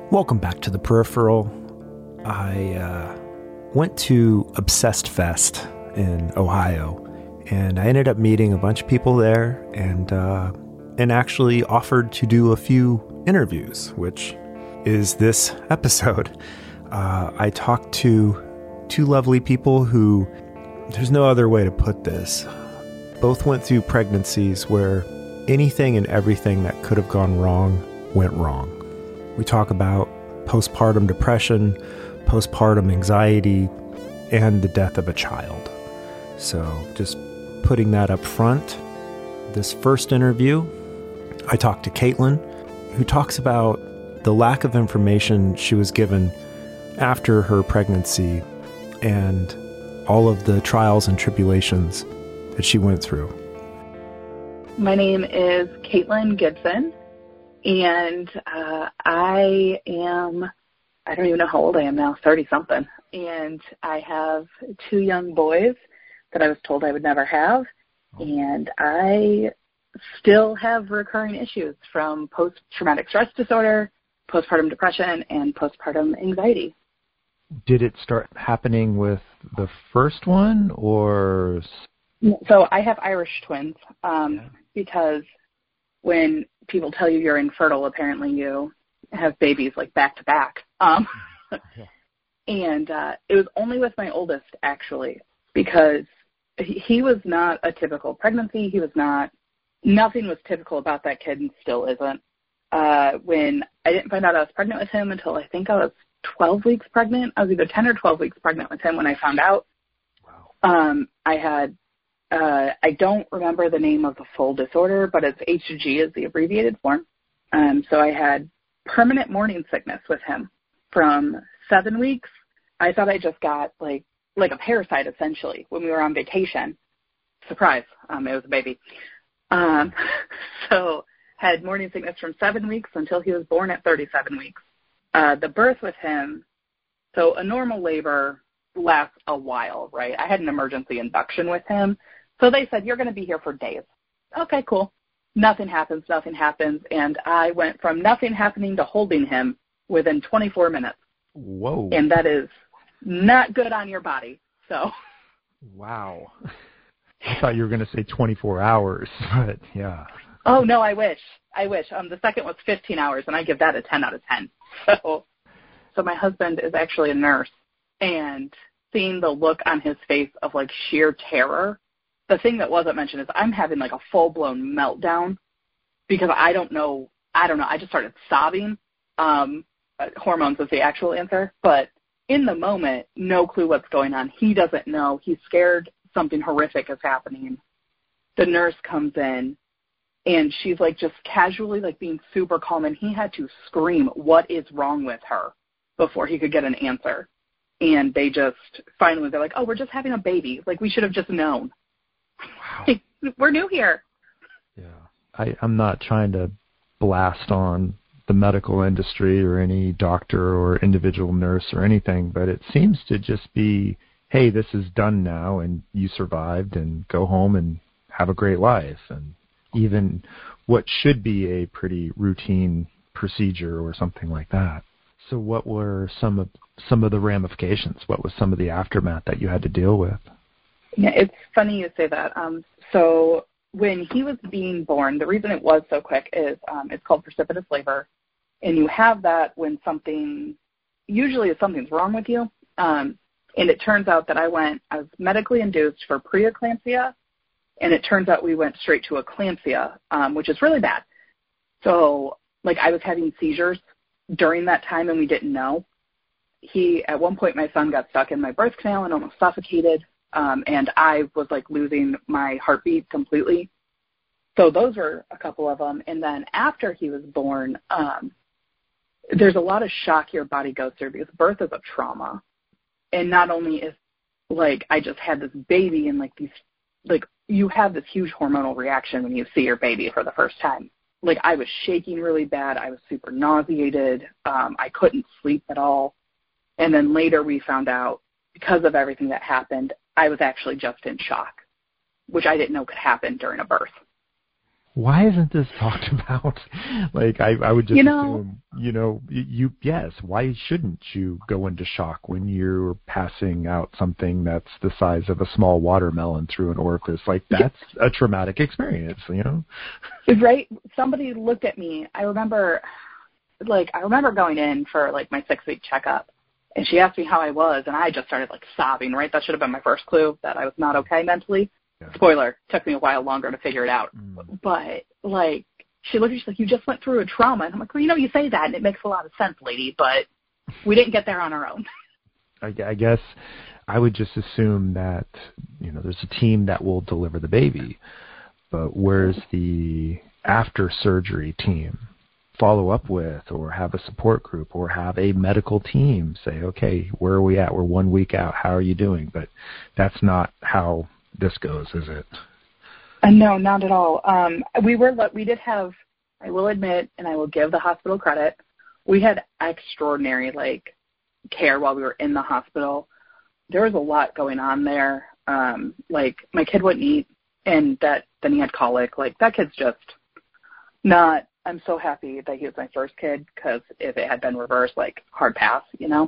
Welcome back to The Peripheral. I went to Obsessed Fest in Ohio, and I ended up meeting a bunch of people there and actually offered to do a few interviews, which is this episode. I talked to two lovely people who, there's no other way to put this, both went through pregnancies where anything and everything that could have gone wrong went wrong. We talk about postpartum depression, postpartum anxiety, and the death of a child. So just putting that up front. This first interview, I talked to Caitlin, who talks about the lack of information she was given after her pregnancy and all of the trials and tribulations that she went through. My name is Caitlin Gibson, and I don't even know how old I am now, 30-something, and I have two young boys that I was told I would never have, and I still have recurring issues from post-traumatic stress disorder, postpartum depression, and postpartum anxiety. Did it start happening with the first one, or? So I have Irish twins, because when people tell you you're infertile, apparently you have babies like back to back. And it was only with my oldest, actually, because he was not a typical pregnancy. Nothing was typical about that kid and still isn't. When I didn't find out I was pregnant with him until I think I was 12 weeks pregnant. I was either 10 or 12 weeks pregnant with him when I found out. Wow. I don't remember the name of the full disorder, but it's HG is the abbreviated form. So I had permanent morning sickness with him from 7 weeks. I thought I just got like a parasite, essentially, when we were on vacation. Surprise, it was a baby. So had morning sickness from 7 weeks until he was born at 37 weeks. The birth with him, so a normal labor lasts a while, right? I had an emergency induction with him. So they said, you're going to be here for days. Okay, cool. Nothing happens, and I went from nothing happening to holding him within 24 minutes. Whoa. And that is not good on your body, so. Wow. I thought you were going to say 24 hours, but yeah. Oh, no, I wish. The second was 15 hours, and I give that a 10 out of 10. So my husband is actually a nurse, and seeing the look on his face of, like, sheer terror, the thing that wasn't mentioned is I'm having, like, a full-blown meltdown because I don't know. I just started sobbing. Hormones is the actual answer. But in the moment, no clue what's going on. He doesn't know. He's scared something horrific is happening. The nurse comes in, and she's, like, just casually, like, being super calm, and he had to scream, what is wrong with her, before he could get an answer. And they just, finally, they're like, oh, we're just having a baby. Like, we should have just known. Wow. We're new here. Yeah. I'm not trying to blast on the medical industry or any doctor or individual nurse or anything, but it seems to just be, hey, this is done now, and you survived, and go home and have a great life. And even what should be a pretty routine procedure or something like that. So what were some of the ramifications? What was some of the aftermath that you had to deal with? Yeah, it's funny you say that. So when he was being born, the reason it was so quick is it's called precipitous labor, and you have that when usually something's wrong with you. And it turns out that I was medically induced for preeclampsia, and it turns out we went straight to eclampsia, which is really bad. So, like, I was having seizures during that time, and we didn't know. At one point, my son got stuck in my birth canal and almost suffocated, and I was, like, losing my heartbeat completely. So those were a couple of them. And then after he was born, there's a lot of shock your body goes through because birth is a trauma. And not only is, like, I just had this baby and, like, you have this huge hormonal reaction when you see your baby for the first time. Like, I was shaking really bad. I was super nauseated. I couldn't sleep at all. And then later we found out, because of everything that happened, I was actually just in shock, which I didn't know could happen during a birth. why isn't this talked about? Like, I would just assume, yes, why shouldn't you go into shock when you're passing out something that's the size of a small watermelon through an orifice? Like, that's a traumatic experience, Right? Somebody looked at me. I remember going in for, like, my 6-week checkup, and she asked me how I was, and I just started, like, sobbing, right? That should have been my first clue that I was not okay mentally. Spoiler, took me a while longer to figure it out. But, like, she looked at me, she's like, you just went through a trauma. And I'm like, well, you say that, and it makes a lot of sense, lady, but we didn't get there on our own. I guess I would just assume that, there's a team that will deliver the baby, but where's the after-surgery team? Follow up with, or have a support group, or have a medical team say, okay, where are we at? We're 1 week out. How are you doing? But that's not how this goes, is it? No, not at all. We did have, I will admit, and I will give the hospital credit, we had extraordinary, like, care while we were in the hospital. There was a lot going on there. Like, my kid wouldn't eat, and then he had colic. Like, that kid's just not, I'm so happy that he was my first kid, because if it had been reversed, like, hard pass,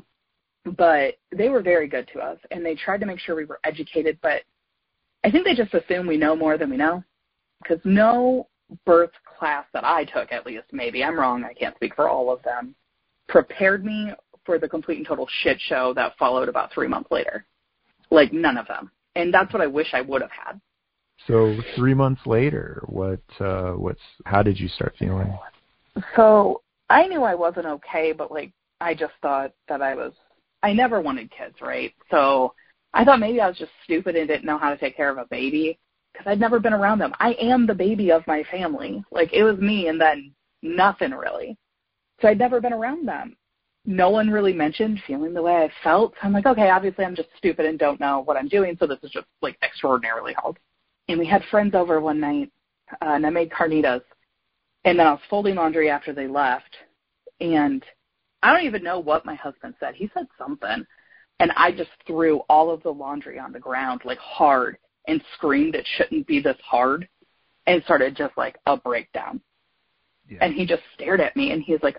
But they were very good to us, and they tried to make sure we were educated, but I think they just assume we know more than we know, because no birth class that I took, at least, maybe I'm wrong, I can't speak for all of them, prepared me for the complete and total shit show that followed about 3 months later. Like, none of them. And that's what I wish I would have had. So 3 months later, how did you start feeling? So I knew I wasn't okay, but, like, I just thought that I never wanted kids, right? So I thought maybe I was just stupid and didn't know how to take care of a baby, because I'd never been around them. I am the baby of my family. Like, it was me and then nothing really. So I'd never been around them. No one really mentioned feeling the way I felt. So I'm like, okay, obviously I'm just stupid and don't know what I'm doing, so this is just, like, extraordinarily hard. And we had friends over one night, and I made carnitas. And then I was folding laundry after they left. And I don't even know what my husband said. He said something. And I just threw all of the laundry on the ground, like, hard, and screamed it shouldn't be this hard, and started just, like, a breakdown. Yeah. And he just stared at me, and he's like,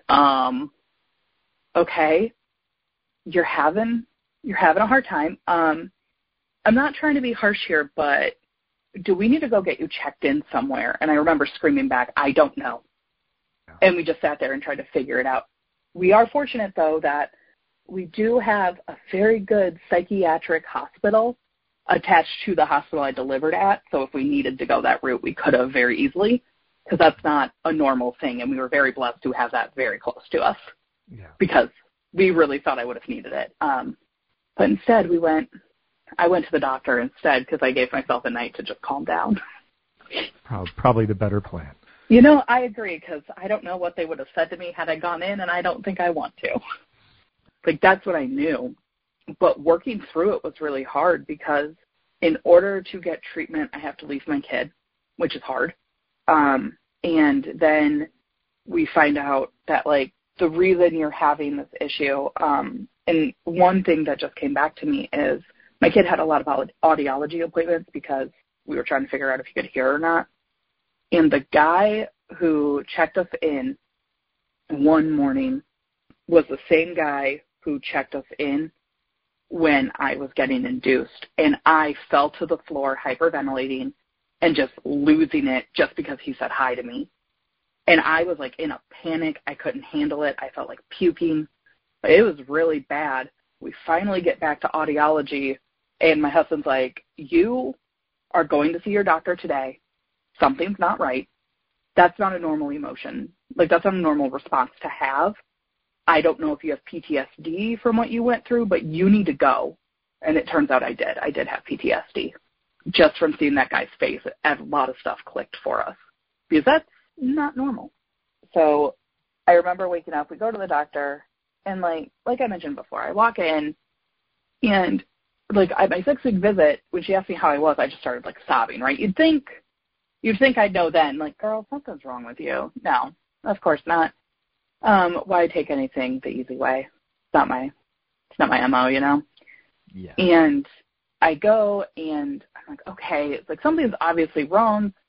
okay, you're having a hard time. I'm not trying to be harsh here, but do we need to go get you checked in somewhere? And I remember screaming back, I don't know. Yeah. And we just sat there and tried to figure it out. We are fortunate, though, that we do have a very good psychiatric hospital attached to the hospital I delivered at. So if we needed to go that route, we could have very easily, because that's not a normal thing. And we were very blessed to have that very close to us, because we really thought I would have needed it. But instead I went to the doctor instead, because I gave myself a night to just calm down. Probably the better plan. I agree, because I don't know what they would have said to me had I gone in, and I don't think I want to. Like, that's what I knew. But working through it was really hard, because in order to get treatment, I have to leave my kid, which is hard. And then we find out that, like, the reason you're having this issue, and one thing that just came back to me is my kid had a lot of audiology appointments, because we were trying to figure out if he could hear or not. And the guy who checked us in one morning was the same guy who checked us in when I was getting induced. And I fell to the floor hyperventilating and just losing it just because he said hi to me. And I was, like, in a panic. I couldn't handle it. I felt like puking. It was really bad. We finally get back to audiology, and my husband's like, you are going to see your doctor today. Something's not right. That's not a normal emotion. Like, that's not a normal response to have. I don't know if you have PTSD from what you went through, but you need to go. And it turns out I did. I did have PTSD. Just from seeing that guy's face, a lot of stuff clicked for us, because that's not normal. So I remember waking up, we go to the doctor, and like I mentioned before, I walk in, and, like, at my 6-week visit, when she asked me how I was, I just started, like, sobbing, right? You'd think I'd know then, like, girl, something's wrong with you. No, of course not. Why take anything the easy way? It's not my MO, Yeah. And I go, and I'm like, okay, it's like something's obviously wrong.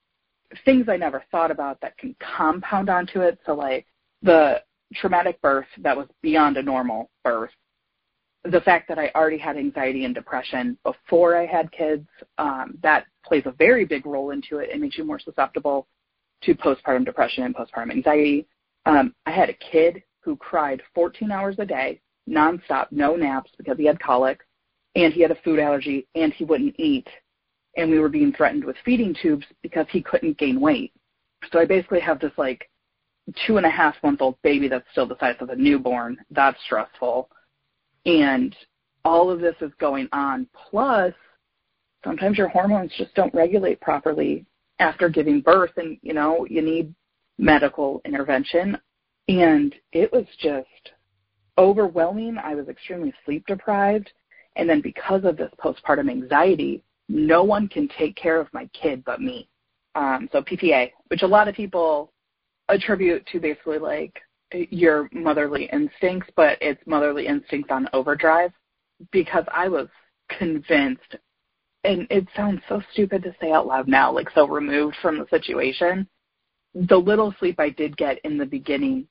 things I never thought about that can compound onto it. So like the traumatic birth that was beyond a normal birth, the fact that I already had anxiety and depression before I had kids, that plays a very big role into it and makes you more susceptible to postpartum depression and postpartum anxiety. I had a kid who cried 14 hours a day, nonstop, no naps because he had colic, and he had a food allergy, and he wouldn't eat. And we were being threatened with feeding tubes because he couldn't gain weight. So I basically have this like 2.5-month-old baby that's still the size of a newborn. That's stressful. And all of this is going on. Plus, sometimes your hormones just don't regulate properly after giving birth, and, you know, you need medical intervention. And it was just overwhelming. I was extremely sleep deprived. And then because of this postpartum anxiety, no one can take care of my kid but me. So PPA, which a lot of people attribute to basically like your motherly instincts, but it's motherly instincts on overdrive, because I was convinced, and it sounds so stupid to say out loud now, like so removed from the situation, the little sleep I did get in the beginning,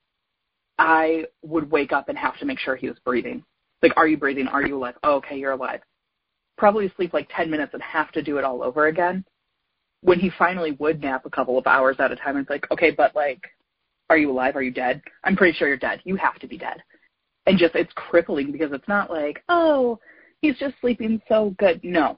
I would wake up and have to make sure he was breathing. Like, are you breathing? Are you alive? Oh, okay, you're alive. Probably sleep like 10 minutes and have to do it all over again. When he finally would nap a couple of hours at a time, it's like, okay, but like, are you alive? Are you dead? I'm pretty sure you're dead. You have to be dead. And just, it's crippling because it's not like, oh, he's just sleeping so good. No.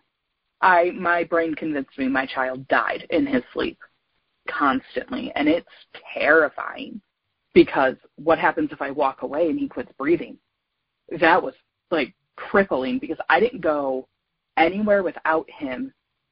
My brain convinced me my child died in his sleep constantly. And it's terrifying because what happens if I walk away and he quits breathing? That was like crippling because I didn't go anywhere without him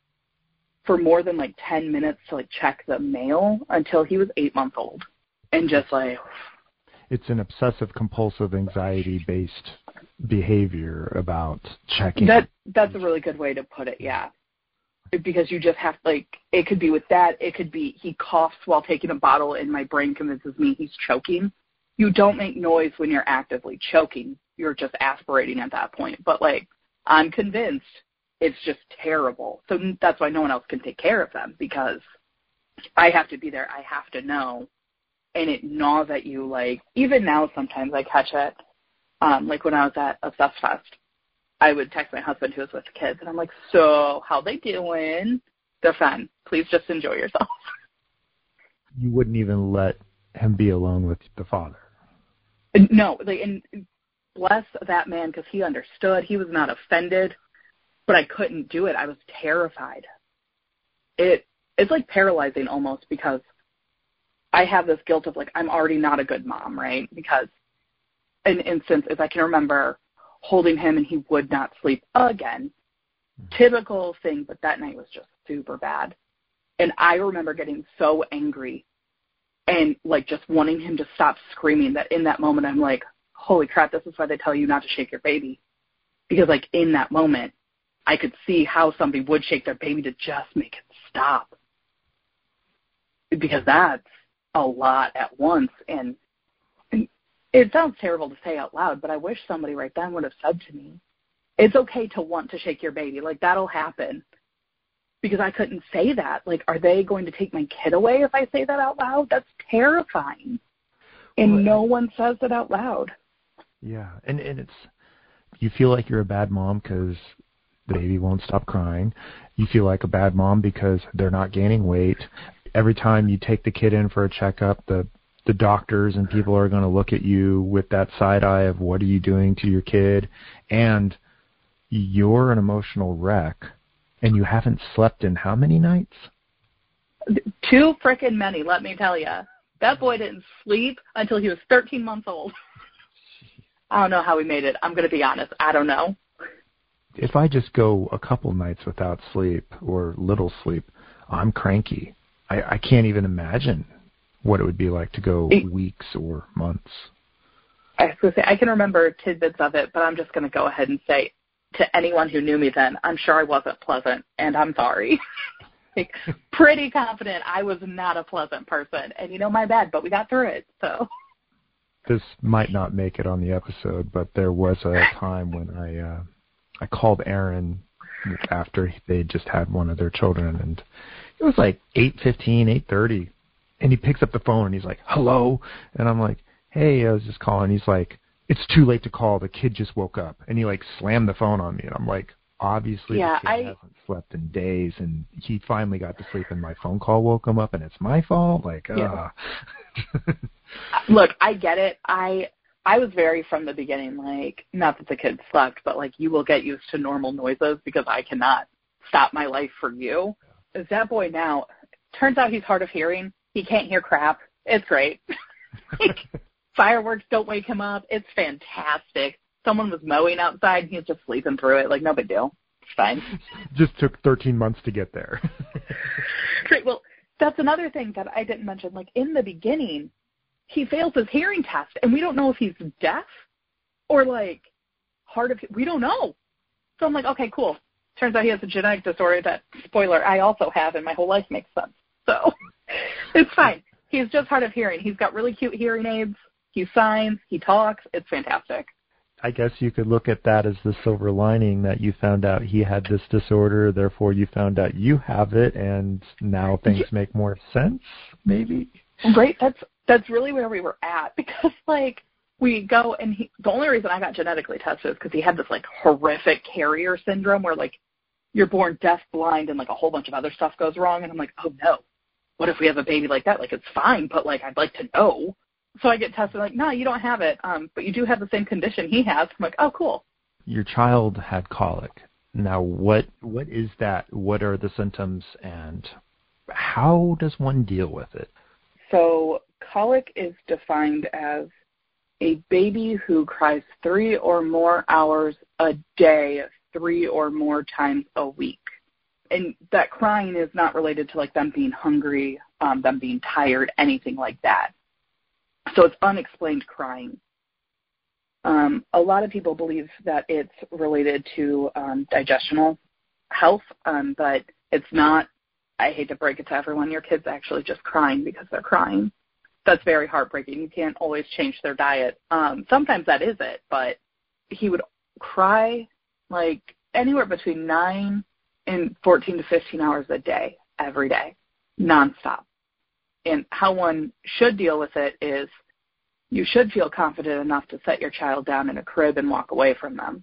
for more than like 10 minutes to like check the mail until he was 8 months old. And just like, it's an obsessive compulsive anxiety based behavior about checking. That's a really good way to put it. Yeah. Because you just have, like, it could be with that. It could be he coughs while taking a bottle and my brain convinces me he's choking. You don't make noise when you're actively choking. You're just aspirating at that point. But like, I'm convinced it's just terrible. So that's why no one else can take care of them, because I have to be there. I have to know. And it gnaws at you. Like, even now sometimes I catch it. Like when I was at Obsessed Fest, I would text my husband who was with the kids, and I'm like, so how they doing? They're fine. Please just enjoy yourself. You wouldn't even let him be alone with the father. No, like, and bless that man, because he understood. He was not offended, but I couldn't do it. I was terrified. It's like paralyzing almost, because I have this guilt of like, I'm already not a good mom, right? Because an instance is I can remember holding him and he would not sleep again. Typical thing, but that night was just super bad. And I remember getting so angry and like just wanting him to stop screaming, that in that moment I'm like, holy crap, this is why they tell you not to shake your baby. Because like in that moment, I could see how somebody would shake their baby to just make it stop. Because that's a lot at once. And it sounds terrible to say out loud, but I wish somebody right then would have said to me, it's okay to want to shake your baby. Like, that'll happen. Because I couldn't say that. Like, are they going to take my kid away if I say that out loud? That's terrifying. And no one says it out loud. Yeah, and it's, you feel like you're a bad mom because the baby won't stop crying. You feel like a bad mom because they're not gaining weight. Every time you take the kid in for a checkup, the doctors and people are going to look at you with that side eye of, what are you doing to your kid? And you're an emotional wreck, and you haven't slept in how many nights? Too frickin' many, let me tell you. That boy didn't sleep until he was 13 months old. I don't know how he made it. I'm going to be honest. I don't know. If I just go a couple nights without sleep or little sleep, I'm cranky. I can't even imagine what it would be like to go weeks or months. I was going to say, I can remember tidbits of it, but I'm just going to go ahead and say, to anyone who knew me then, I'm sure I wasn't pleasant, and I'm sorry. Like, pretty confident I was not a pleasant person. And, you know, my bad, but we got through it, so. This might not make it on the episode, but there was a time when I called Aaron after they just had one of their children, and it was like 8:15, 8:30, and he picks up the phone and he's like, "Hello," and I'm like, "Hey, I was just calling." He's like, "It's too late to call. The kid just woke up," and he like slammed the phone on me, and I'm like, obviously the kid hasn't slept in days, and he finally got to sleep, and my phone call woke him up, and it's my fault. Like, Look, I get it. I was very from the beginning, like, not that the kid slept, but like, you will get used to normal noises because I cannot stop my life for you. That boy now, turns out he's hard of hearing. He can't hear crap. It's great. Like, fireworks don't wake him up. It's fantastic. Someone was mowing outside, and he's just sleeping through it. Like, no big deal. It's fine. Just took 13 months to get there. Great. Well, that's another thing that I didn't mention. Like, in the beginning, he fails his hearing test, and we don't know if he's deaf or, like, hard of – we don't know. So I'm like, okay, cool. Turns out he has a genetic disorder that, spoiler, I also have, and my whole life makes sense. So it's fine. He's just hard of hearing. He's got really cute hearing aids. He signs. He talks. It's fantastic. I guess you could look at that as the silver lining, that you found out he had this disorder, therefore you found out you have it, and now things make more sense, maybe? Right. That's really where we were at, because, like, we go and the only reason I got genetically tested is because he had this, like, horrific carrier syndrome where, like, you're born deaf, blind, and, like, a whole bunch of other stuff goes wrong. And I'm like, oh, no. What if we have a baby like that? Like, it's fine, but, like, I'd like to know. So I get tested, like, no, you don't have it, but you do have the same condition he has. I'm like, oh, cool. Your child had colic. Now, what is that? What are the symptoms, and how does one deal with it? So colic is defined as a baby who cries 3 or more hours a day, 3 or more times a week. And that crying is not related to, like, them being hungry, them being tired, anything like that. So it's unexplained crying. A lot of people believe that it's related to digestional health, but it's not. I hate to break it to everyone. Your kid's actually just crying because they're crying. That's very heartbreaking. You can't always change their diet. Sometimes that is it, but he would cry like anywhere between 9 and 14 to 15 hours a day, every day, nonstop. And how one should deal with it is you should feel confident enough to set your child down in a crib and walk away from them.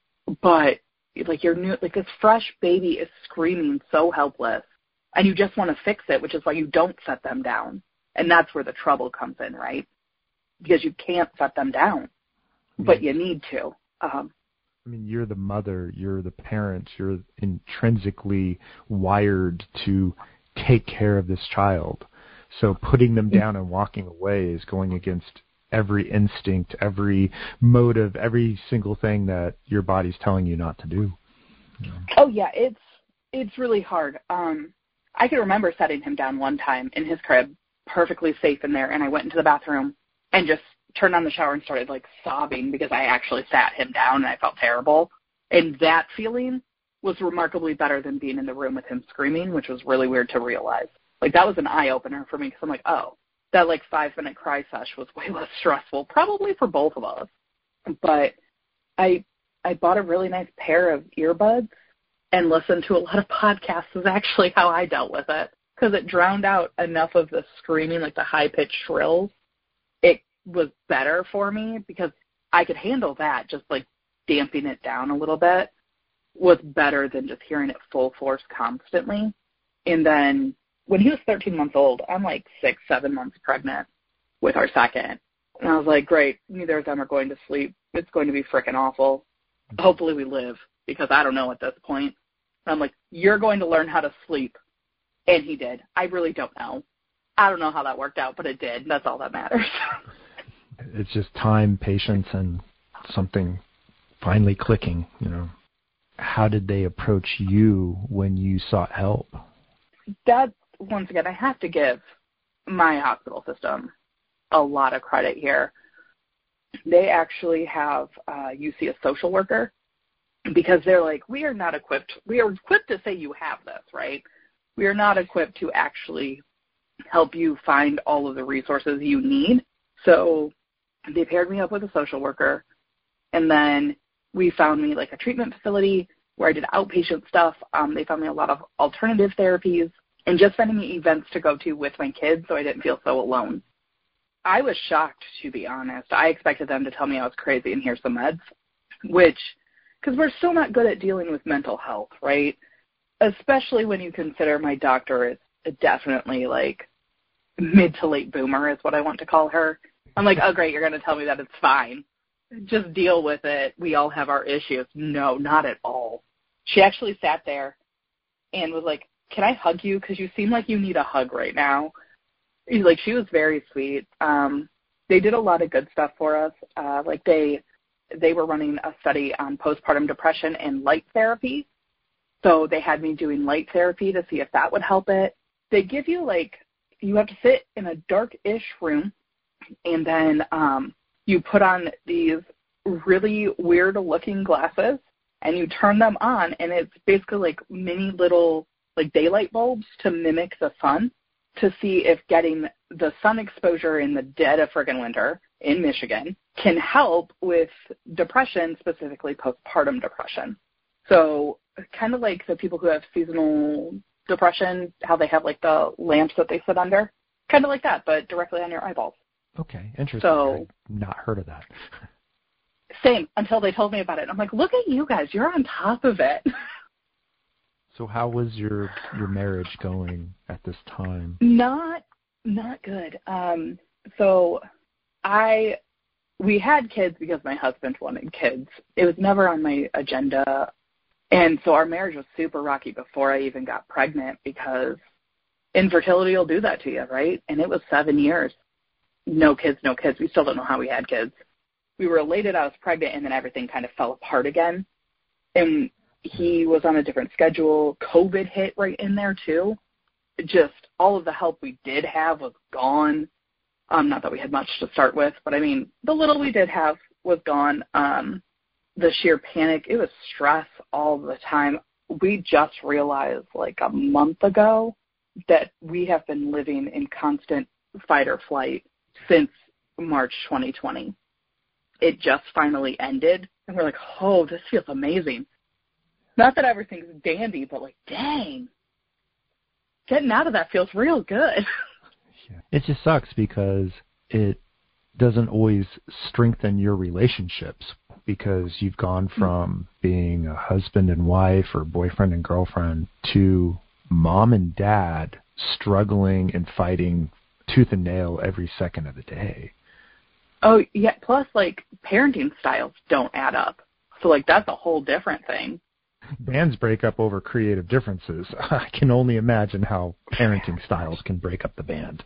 But like this fresh baby is screaming so helpless, and you just want to fix it, which is why you don't set them down. And that's where the trouble comes in, right? Because you can't set them down, but you need to. I mean, you're the mother, you're the parent, you're intrinsically wired to take care of this child. So putting them down and walking away is going against every instinct, every motive, every single thing that your body's telling you not to do. Oh, yeah, it's really hard. I can remember setting him down one time in his crib, perfectly safe in there, and I went into the bathroom and just turned on the shower and started, like, sobbing because I actually sat him down and I felt terrible. And that feeling was remarkably better than being in the room with him screaming, which was really weird to realize. Like, that was an eye-opener for me because I'm like, oh, that, like, 5-minute cry sesh was way less stressful, probably for both of us. But I bought a really nice pair of earbuds and listened to a lot of podcasts is actually how I dealt with it, because it drowned out enough of the screaming, like the high-pitched shrills. It was better for me because I could handle that, just, like, damping it down a little bit was better than just hearing it full force constantly. And then when he was 13 months old, I'm like 6-7 months pregnant with our second. And I was like, great, neither of them are going to sleep. It's going to be freaking awful. Hopefully we live, because I don't know at this point. And I'm like, you're going to learn how to sleep. And he did. I really don't know. I don't know how that worked out, but it did. That's all that matters. It's just time, patience, and something finally clicking, you know. How did they approach you when you sought help? That's, once again, I have to give my hospital system a lot of credit here. They actually have you see a social worker, because they're like, we are not equipped. We are equipped to say you have this, right? We are not equipped to actually help you find all of the resources you need. So they paired me up with a social worker, and then we found me like a treatment facility. where I did outpatient stuff. They found me a lot of alternative therapies and just finding me events to go to with my kids so I didn't feel so alone. I was shocked, to be honest. I expected them to tell me I was crazy and here's some meds, because we're still not good at dealing with mental health, right? Especially when you consider my doctor is definitely like mid to late boomer is what I want to call her. I'm like, oh, great, you're going to tell me that it's fine. Just deal with it. We all have our issues. No, not at all. She actually sat there and was like, can I hug you? Because you seem like you need a hug right now. Like, she was very sweet. They did a lot of good stuff for us. Like they were running a study on postpartum depression and light therapy. So they had me doing light therapy to see if that would help it. They give you, like, you have to sit in a dark-ish room, and then you put on these really weird-looking glasses, and you turn them on, and it's basically like mini little, like, daylight bulbs to mimic the sun to see if getting the sun exposure in the dead of friggin' winter in Michigan can help with depression, specifically postpartum depression. So kind of like the people who have seasonal depression, how they have like the lamps that they sit under, kind of like that, but directly on your eyeballs. Okay, interesting. So, I've not heard of that. Same, until they told me about it. I'm like, look at you guys, you're on top of it. So how was your marriage going at this time? Not good. So we had kids because my husband wanted kids. It was never on my agenda. And so our marriage was super rocky before I even got pregnant because infertility will do that to you, right? And it was 7 years. No kids. We still don't know how we had kids. We were elated I was pregnant, and then everything kind of fell apart again. And he was on a different schedule. COVID hit right in there, too. Just all of the help we did have was gone. Not that we had much to start with, but, I mean, the little we did have was gone. The sheer panic, it was stress all the time. We just realized like a month ago that we have been living in constant fight or flight since March 2020. It just finally ended, and we're like, oh, this feels amazing. Not that everything's dandy, but like, dang, getting out of that feels real good. It just sucks because it doesn't always strengthen your relationships, because you've gone from being a husband and wife or boyfriend and girlfriend to mom and dad struggling and fighting tooth and nail every second of the day. Oh, yeah. Plus, like, parenting styles don't add up. So, like, that's a whole different thing. Bands break up over creative differences. I can only imagine how parenting styles can break up the band.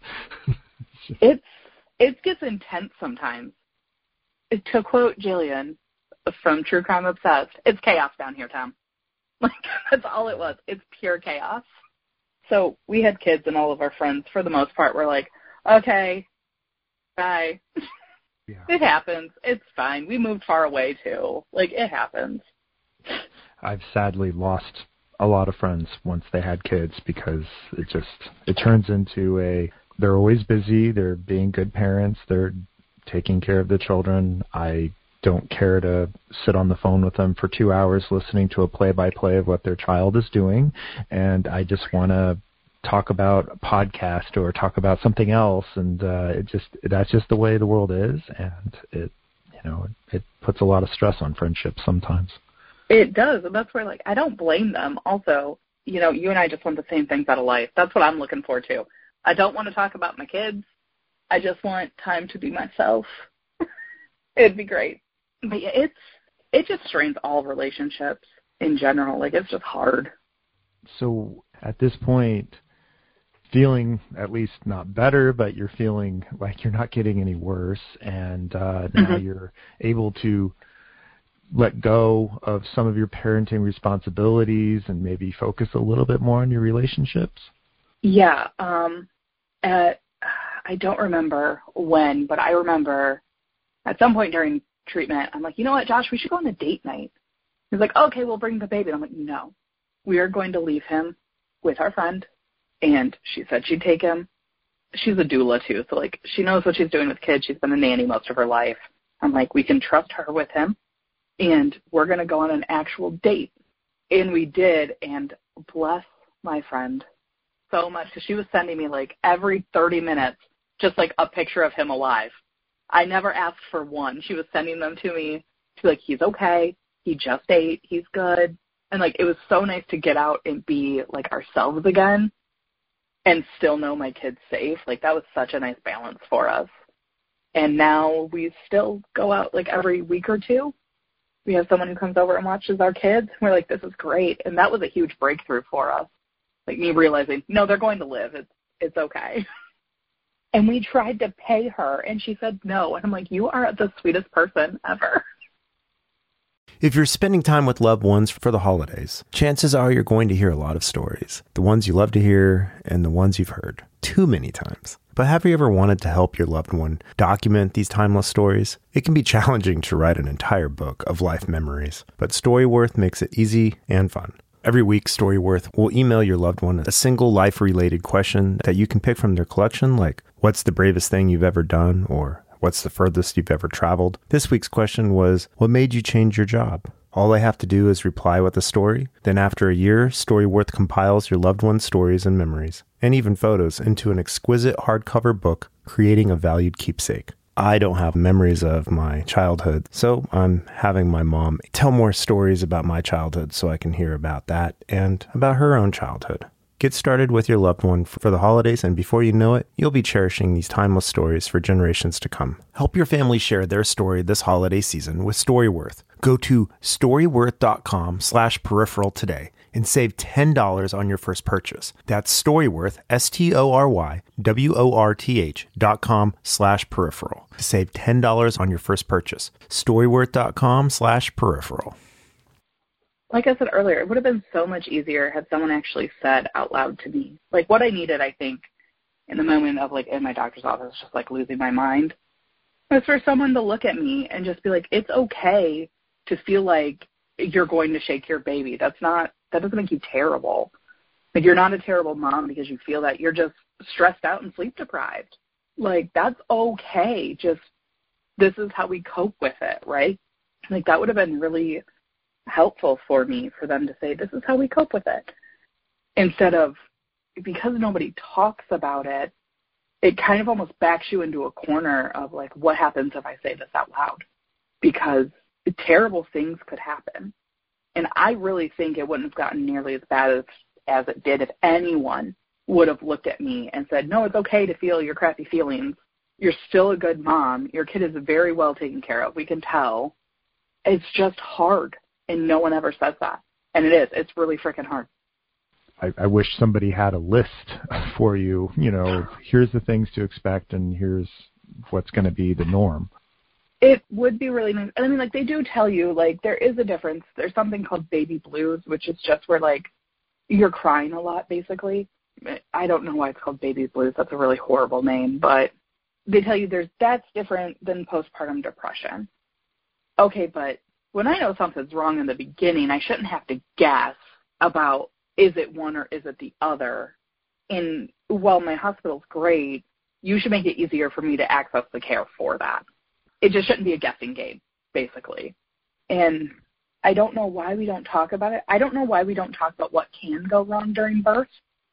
It gets intense sometimes. To quote Jillian from True Crime Obsessed, it's chaos down here, Tom. Like, that's all it was. It's pure chaos. So we had kids, and all of our friends, for the most part, were like, okay, bye. Yeah. It happens. It's fine. We moved far away, too. Like, it happens. I've sadly lost a lot of friends once they had kids, because it turns into they're always busy, they're being good parents, they're taking care of the children. I don't care to sit on the phone with them for 2 hours listening to a play-by-play of what their child is doing, and I just want to talk about a podcast or talk about something else, and that's just the way the world is, and it puts a lot of stress on friendships sometimes. It does, and that's where, like, I don't blame them. Also, you and I just want the same things out of life. That's what I'm looking for, too. I don't want to talk about my kids. I just want time to be myself. It'd be great. But yeah, it just strains all relationships in general. Like, it's just hard. So at this point, feeling at least not better, but you're feeling like you're not getting any worse, and now you're able to let go of some of your parenting responsibilities and maybe focus a little bit more on your relationships? Yeah. I don't remember when, but I remember at some point during treatment, I'm like, you know what, Josh, we should go on a date night. He's like, okay, we'll bring the baby. And I'm like, no, we are going to leave him with our friend. And she said she'd take him. She's a doula, too, so, like, she knows what she's doing with kids. She's been a nanny most of her life. I'm like, we can trust her with him, and we're going to go on an actual date. And we did, and bless my friend so much, because she was sending me, like, every 30 minutes just, like, a picture of him alive. I never asked for one. She was sending them to me to be like, he's okay, he just ate, he's good. And, like, it was so nice to get out and be, like, ourselves again and still know my kid's safe. Like, that was such a nice balance for us. And now we still go out, like, every week or two. We have someone who comes over and watches our kids. We're like, this is great. And that was a huge breakthrough for us. Like, me realizing, no, they're going to live. It's okay. And we tried to pay her, and she said no. And I'm like, you are the sweetest person ever. If you're spending time with loved ones for the holidays, chances are you're going to hear a lot of stories. The ones you love to hear and the ones you've heard too many times. But have you ever wanted to help your loved one document these timeless stories? It can be challenging to write an entire book of life memories, but Storyworth makes it easy and fun. Every week, Storyworth will email your loved one a single life-related question that you can pick from their collection, like, what's the bravest thing you've ever done? Or what's the furthest you've ever traveled? This week's question was, what made you change your job? All they have to do is reply with a story. Then after a year, Storyworth compiles your loved one's stories and memories, and even photos, into an exquisite hardcover book, creating a valued keepsake. I don't have memories of my childhood, so I'm having my mom tell more stories about my childhood so I can hear about that and about her own childhood. Get started with your loved one for the holidays, and before you know it, you'll be cherishing these timeless stories for generations to come. Help your family share their story this holiday season with Storyworth. Go to storyworth.com/peripheral today and save $10 on your first purchase. That's Storyworth, STORYWORTH.com/peripheral to save $10 on your first purchase. Storyworth.com/peripheral. Like I said earlier, it would have been so much easier had someone actually said out loud to me, like, what I needed, I think, in the moment of, like, in my doctor's office, just, like, losing my mind, was for someone to look at me and just be like, it's okay to feel like you're going to shake your baby. That doesn't make you terrible. Like, you're not a terrible mom because you feel that. You're just stressed out and sleep deprived. Like, that's okay. Just, this is how we cope with it, right? Like, that would have been really helpful for me, for them to say, this is how we cope with it. Instead of, because nobody talks about it, it kind of almost backs you into a corner of, like, what happens if I say this out loud? Because terrible things could happen. And I really think it wouldn't have gotten nearly as bad as it did if anyone would have looked at me and said, no, it's okay to feel your crappy feelings. You're still a good mom. Your kid is very well taken care of. We can tell. It's just hard. And no one ever says that. And it is. It's really freaking hard. I wish somebody had a list for you. You know, here's the things to expect and here's what's going to be the norm. It would be really nice. And I mean, like, they do tell you, like, there is a difference. There's something called baby blues, which is just where, like, you're crying a lot, basically. I don't know why it's called baby blues. That's a really horrible name. But they tell you that's different than postpartum depression. Okay, but when I know something's wrong in the beginning, I shouldn't have to guess about, is it one or is it the other? And while my hospital's great, you should make it easier for me to access the care for that. It just shouldn't be a guessing game, basically. And I don't know why we don't talk about it. I don't know why we don't talk about what can go wrong during birth.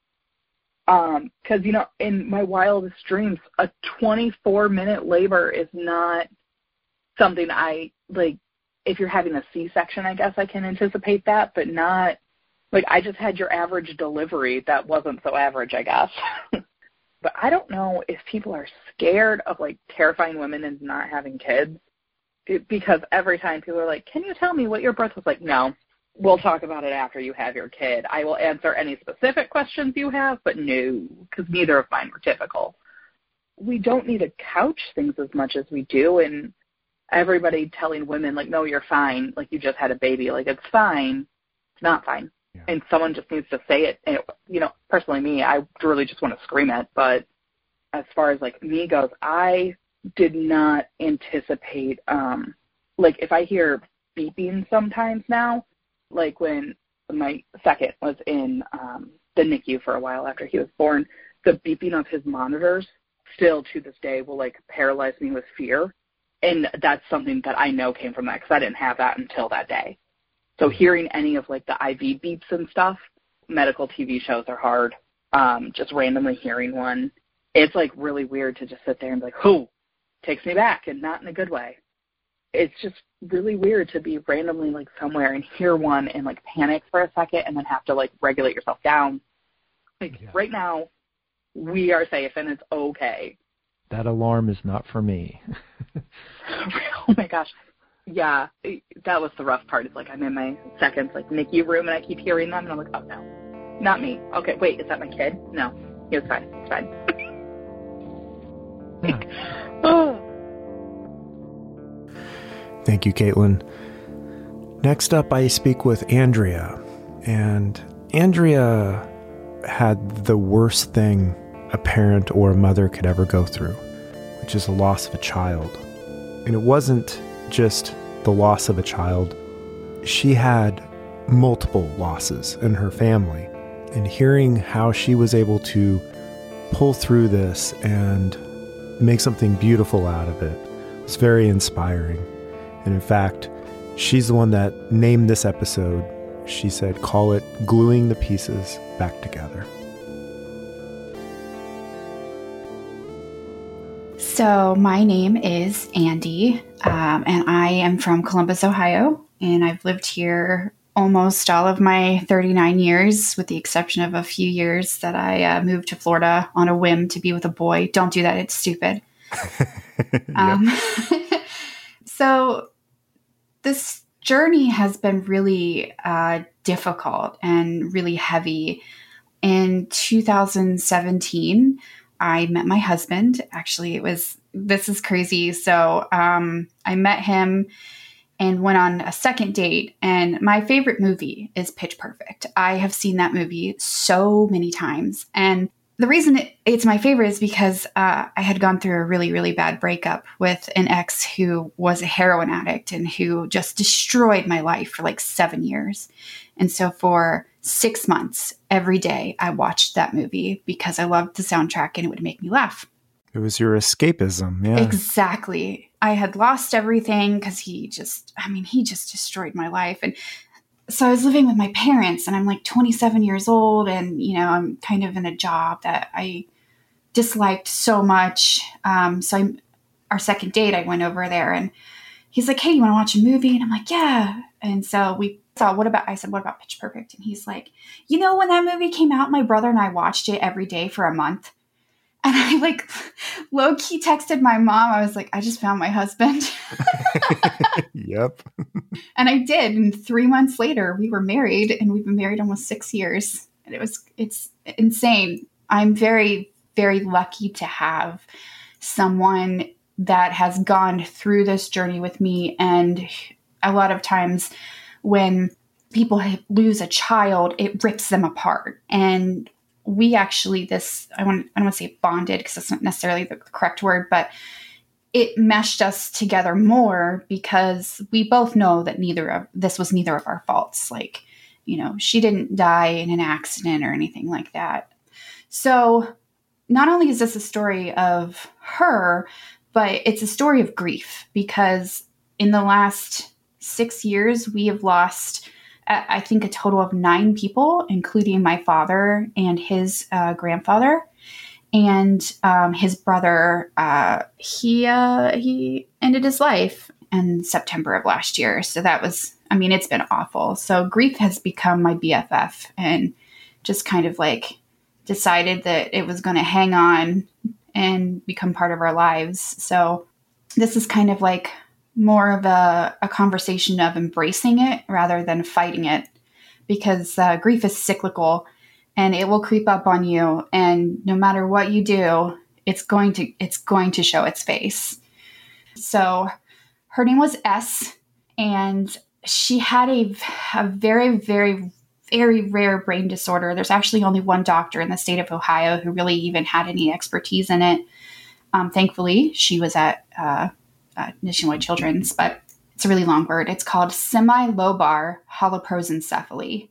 Because, you know, in my wildest dreams, a 24-minute labor is not something I, like, if you're having a C-section, I guess I can anticipate that, but not, like, I just had your average delivery that wasn't so average, I guess. But I don't know if people are scared of, like, terrifying women and not having kids, because every time people are like, can you tell me what your birth was like? No, we'll talk about it after you have your kid. I will answer any specific questions you have, but no, because neither of mine were typical. We don't need to couch things as much as we do, and everybody telling women, like, no, you're fine, like, you just had a baby, like, it's fine, it's not fine. Yeah. And someone just needs to say it. And, you know, personally me, I really just want to scream it. But as far as, like, me goes, I did not anticipate, like, if I hear beeping sometimes now, like when my second was in the NICU for a while after he was born, the beeping of his monitors still to this day will, like, paralyze me with fear. And that's something that I know came from that, because I didn't have that until that day. So hearing any of like the IV beeps and stuff, medical TV shows are hard. Just randomly hearing one, it's like really weird to just sit there and be like, who takes me back, and not in a good way. It's just really weird to be randomly like somewhere and hear one and like panic for a second and then have to like regulate yourself down. Like right now, we are safe and it's okay. That alarm is not for me. Oh my gosh. Yeah, that was the rough part. It's like I'm in my second like NICU room and I keep hearing them and I'm like, oh no, not me. Okay, wait, is that my kid? No, it's fine. It's fine. Oh. Thank you, Caitlin. Next up, I speak with Andrea. And Andrea had the worst thing a parent or a mother could ever go through, which is the loss of a child. And it wasn't just the loss of a child. She had multiple losses in her family. And hearing how she was able to pull through this and make something beautiful out of it was very inspiring. And in fact, she's the one that named this episode. She said, call it Gluing the Pieces Back Together. So my name is Andy, and I am from Columbus, Ohio, and I've lived here almost all of my 39 years, with the exception of a few years that I moved to Florida on a whim to be with a boy. Don't do that. It's stupid. So this journey has been really difficult and really heavy. In 2017, I met my husband. Actually, this is crazy. So I met him and went on a second date. And my favorite movie is Pitch Perfect. I have seen that movie so many times. And the reason it's my favorite is because I had gone through a really, really bad breakup with an ex who was a heroin addict and who just destroyed my life for like 7 years. And so for 6 months, every day, I watched that movie because I loved the soundtrack and it would make me laugh. It was your escapism, yeah. Exactly. I had lost everything because he just destroyed my life. And so I was living with my parents and I'm like 27 years old and, I'm kind of in a job that I disliked so much. Our second date, I went over there and he's like, hey, you want to watch a movie? And I'm like, yeah. And so I said, what about Pitch Perfect? And he's like, when that movie came out, my brother and I watched it every day for a month. And I like low-key texted my mom. I was like, I just found my husband. Yep. And I did. And 3 months later, we were married and we've been married almost 6 years. And it's insane. I'm very, very lucky to have someone that has gone through this journey with me. And a lot of times when people lose a child, it rips them apart. And we actually, I don't want to say bonded because that's not necessarily the correct word, but it meshed us together more because we both know that this was neither of our faults. Like, she didn't die in an accident or anything like that. So not only is this a story of her, but it's a story of grief because in the last 6 years, we have lost I think a total of 9 people, including my father and his grandfather, and his brother. He ended his life in September of last year. So that was, it's been awful. So grief has become my BFF, and just kind of like decided that it was going to hang on and become part of our lives. So this is kind of like more of a conversation of embracing it rather than fighting it, because grief is cyclical and it will creep up on you. And no matter what you do, it's going to show its face. So her name was S, and she had a very, very, very rare brain disorder. There's actually only one doctor in the state of Ohio who really even had any expertise in it. Thankfully, she was at Nationwide Children's, but it's a really long word. It's called semilobar holoprosencephaly.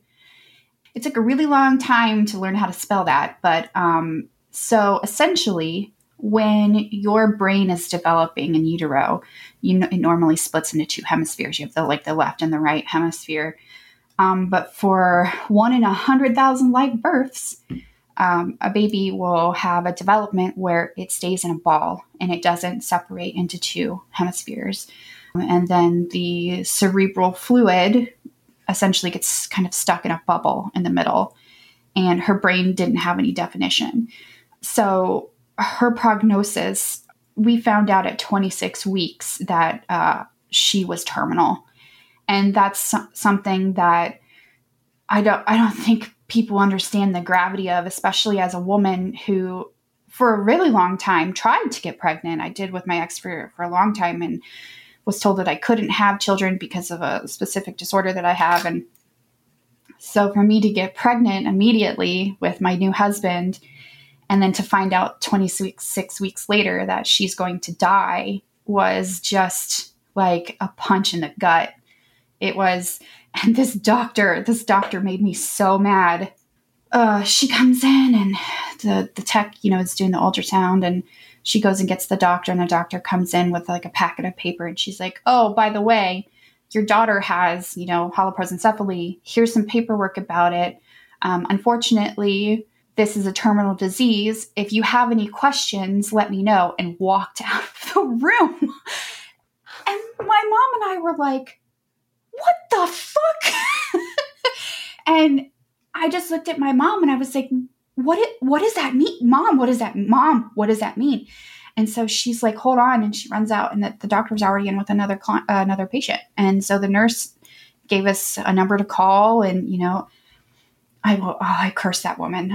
It took a really long time to learn how to spell that, but so essentially when your brain is developing in utero, it normally splits into two hemispheres. You have the left and the right hemisphere. But for 1 in 100,000 live births, a baby will have a development where it stays in a ball and it doesn't separate into two hemispheres. And then the cerebral fluid essentially gets kind of stuck in a bubble in the middle, and her brain didn't have any definition. So her prognosis, we found out at 26 weeks that she was terminal. And that's something that I don't think people understand the gravity of, especially as a woman who, for a really long time, tried to get pregnant. I did with my ex for a long time and was told that I couldn't have children because of a specific disorder that I have. And so for me to get pregnant immediately with my new husband, and then to find out 26 weeks later that she's going to die, was just like a punch in the gut. It was, and this doctor made me so mad. She comes in and the tech, is doing the ultrasound, and she goes and gets the doctor, and the doctor comes in with like a packet of paper, and she's like, "Oh, by the way, your daughter has, holoprosencephaly. Here's some paperwork about it. Unfortunately, this is a terminal disease. If you have any questions, let me know," and walked out of the room. And my mom and I were like, "What the fuck?" And I just looked at my mom and I was like, what does that mean? Mom, what does that mean? And so she's like, "Hold on." And she runs out, and the doctor was already in with another patient. And so the nurse gave us a number to call, and, I cursed that woman.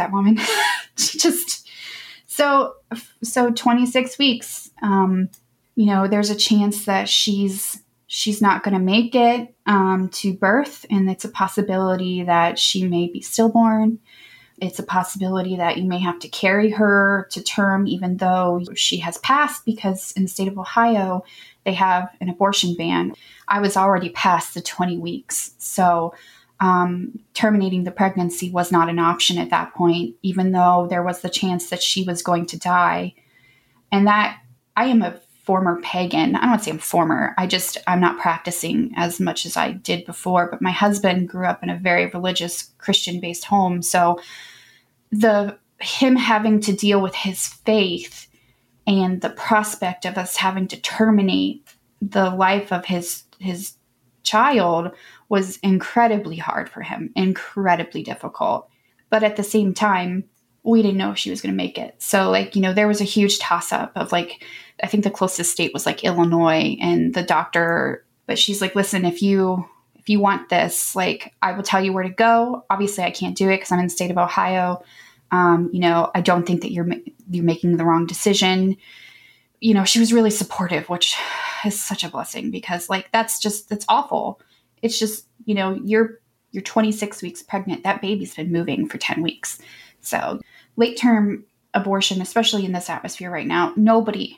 She just, so 26 weeks, there's a chance that she's not going to make it to birth. And it's a possibility that she may be stillborn. It's a possibility that you may have to carry her to term, even though she has passed, because in the state of Ohio, they have an abortion ban. I was already past the 20 weeks. So terminating the pregnancy was not an option at that point, even though there was the chance that she was going to die. And that, I am a former pagan. I don't want to say I'm former. I'm not practicing as much as I did before, but my husband grew up in a very religious Christian-based home. So him having to deal with his faith and the prospect of us having to terminate the life of his child was incredibly hard for him, incredibly difficult. But at the same time, we didn't know if she was going to make it. So there was a huge toss up of I think the closest state was Illinois, and the doctor, but she's like, "Listen, if you want this, I will tell you where to go. Obviously I can't do it because I'm in the state of Ohio. I don't think that you're making the wrong decision." She was really supportive, which is such a blessing, because that's awful. It's just, you're 26 weeks pregnant. That baby's been moving for 10 weeks. So late term abortion, especially in this atmosphere right now, nobody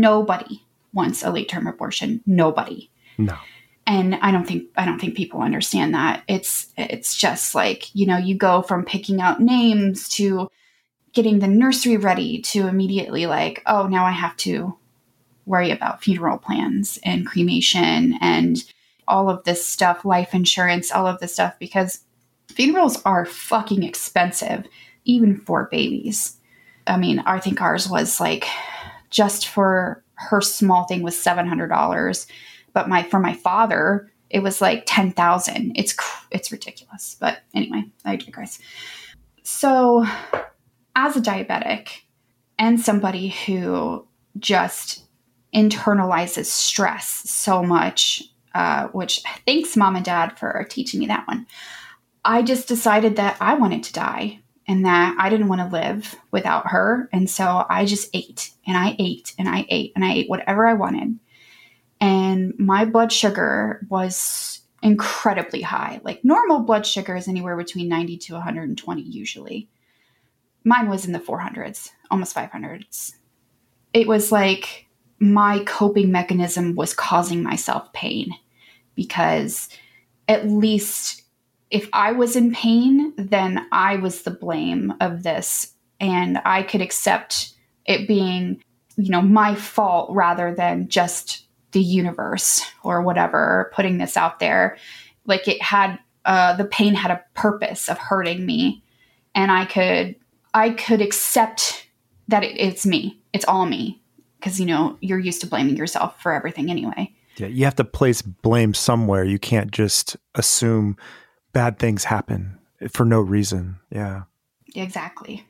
wants a late term abortion. Nobody. No. And I don't think people understand that. It's just you go from picking out names to getting the nursery ready to immediately oh, now I have to worry about funeral plans and cremation and all of this stuff, life insurance, all of this stuff, because funerals are fucking expensive, even for babies. I mean, I think ours was just for her small thing was $700. But for my father, it was $10,000. It's ridiculous. But anyway, I digress. So as a diabetic and somebody who just internalizes stress so much, which thanks Mom and Dad for teaching me that one, I just decided that I wanted to die and that I didn't want to live without her. And so I just ate and I ate and I ate and I ate whatever I wanted. And my blood sugar was incredibly high. Normal blood sugar is anywhere between 90 to 120 usually. Mine was in the 400s, almost 500s. It was my coping mechanism was causing myself pain, because at least if I was in pain, then I was the blame of this, and I could accept it being, my fault rather than just the universe or whatever putting this out there. Like it had, the pain had a purpose of hurting me, and I could accept that it's me. It's all me. Because, you're used to blaming yourself for everything anyway. Yeah, you have to place blame somewhere. You can't just assume bad things happen for no reason. Yeah. Exactly.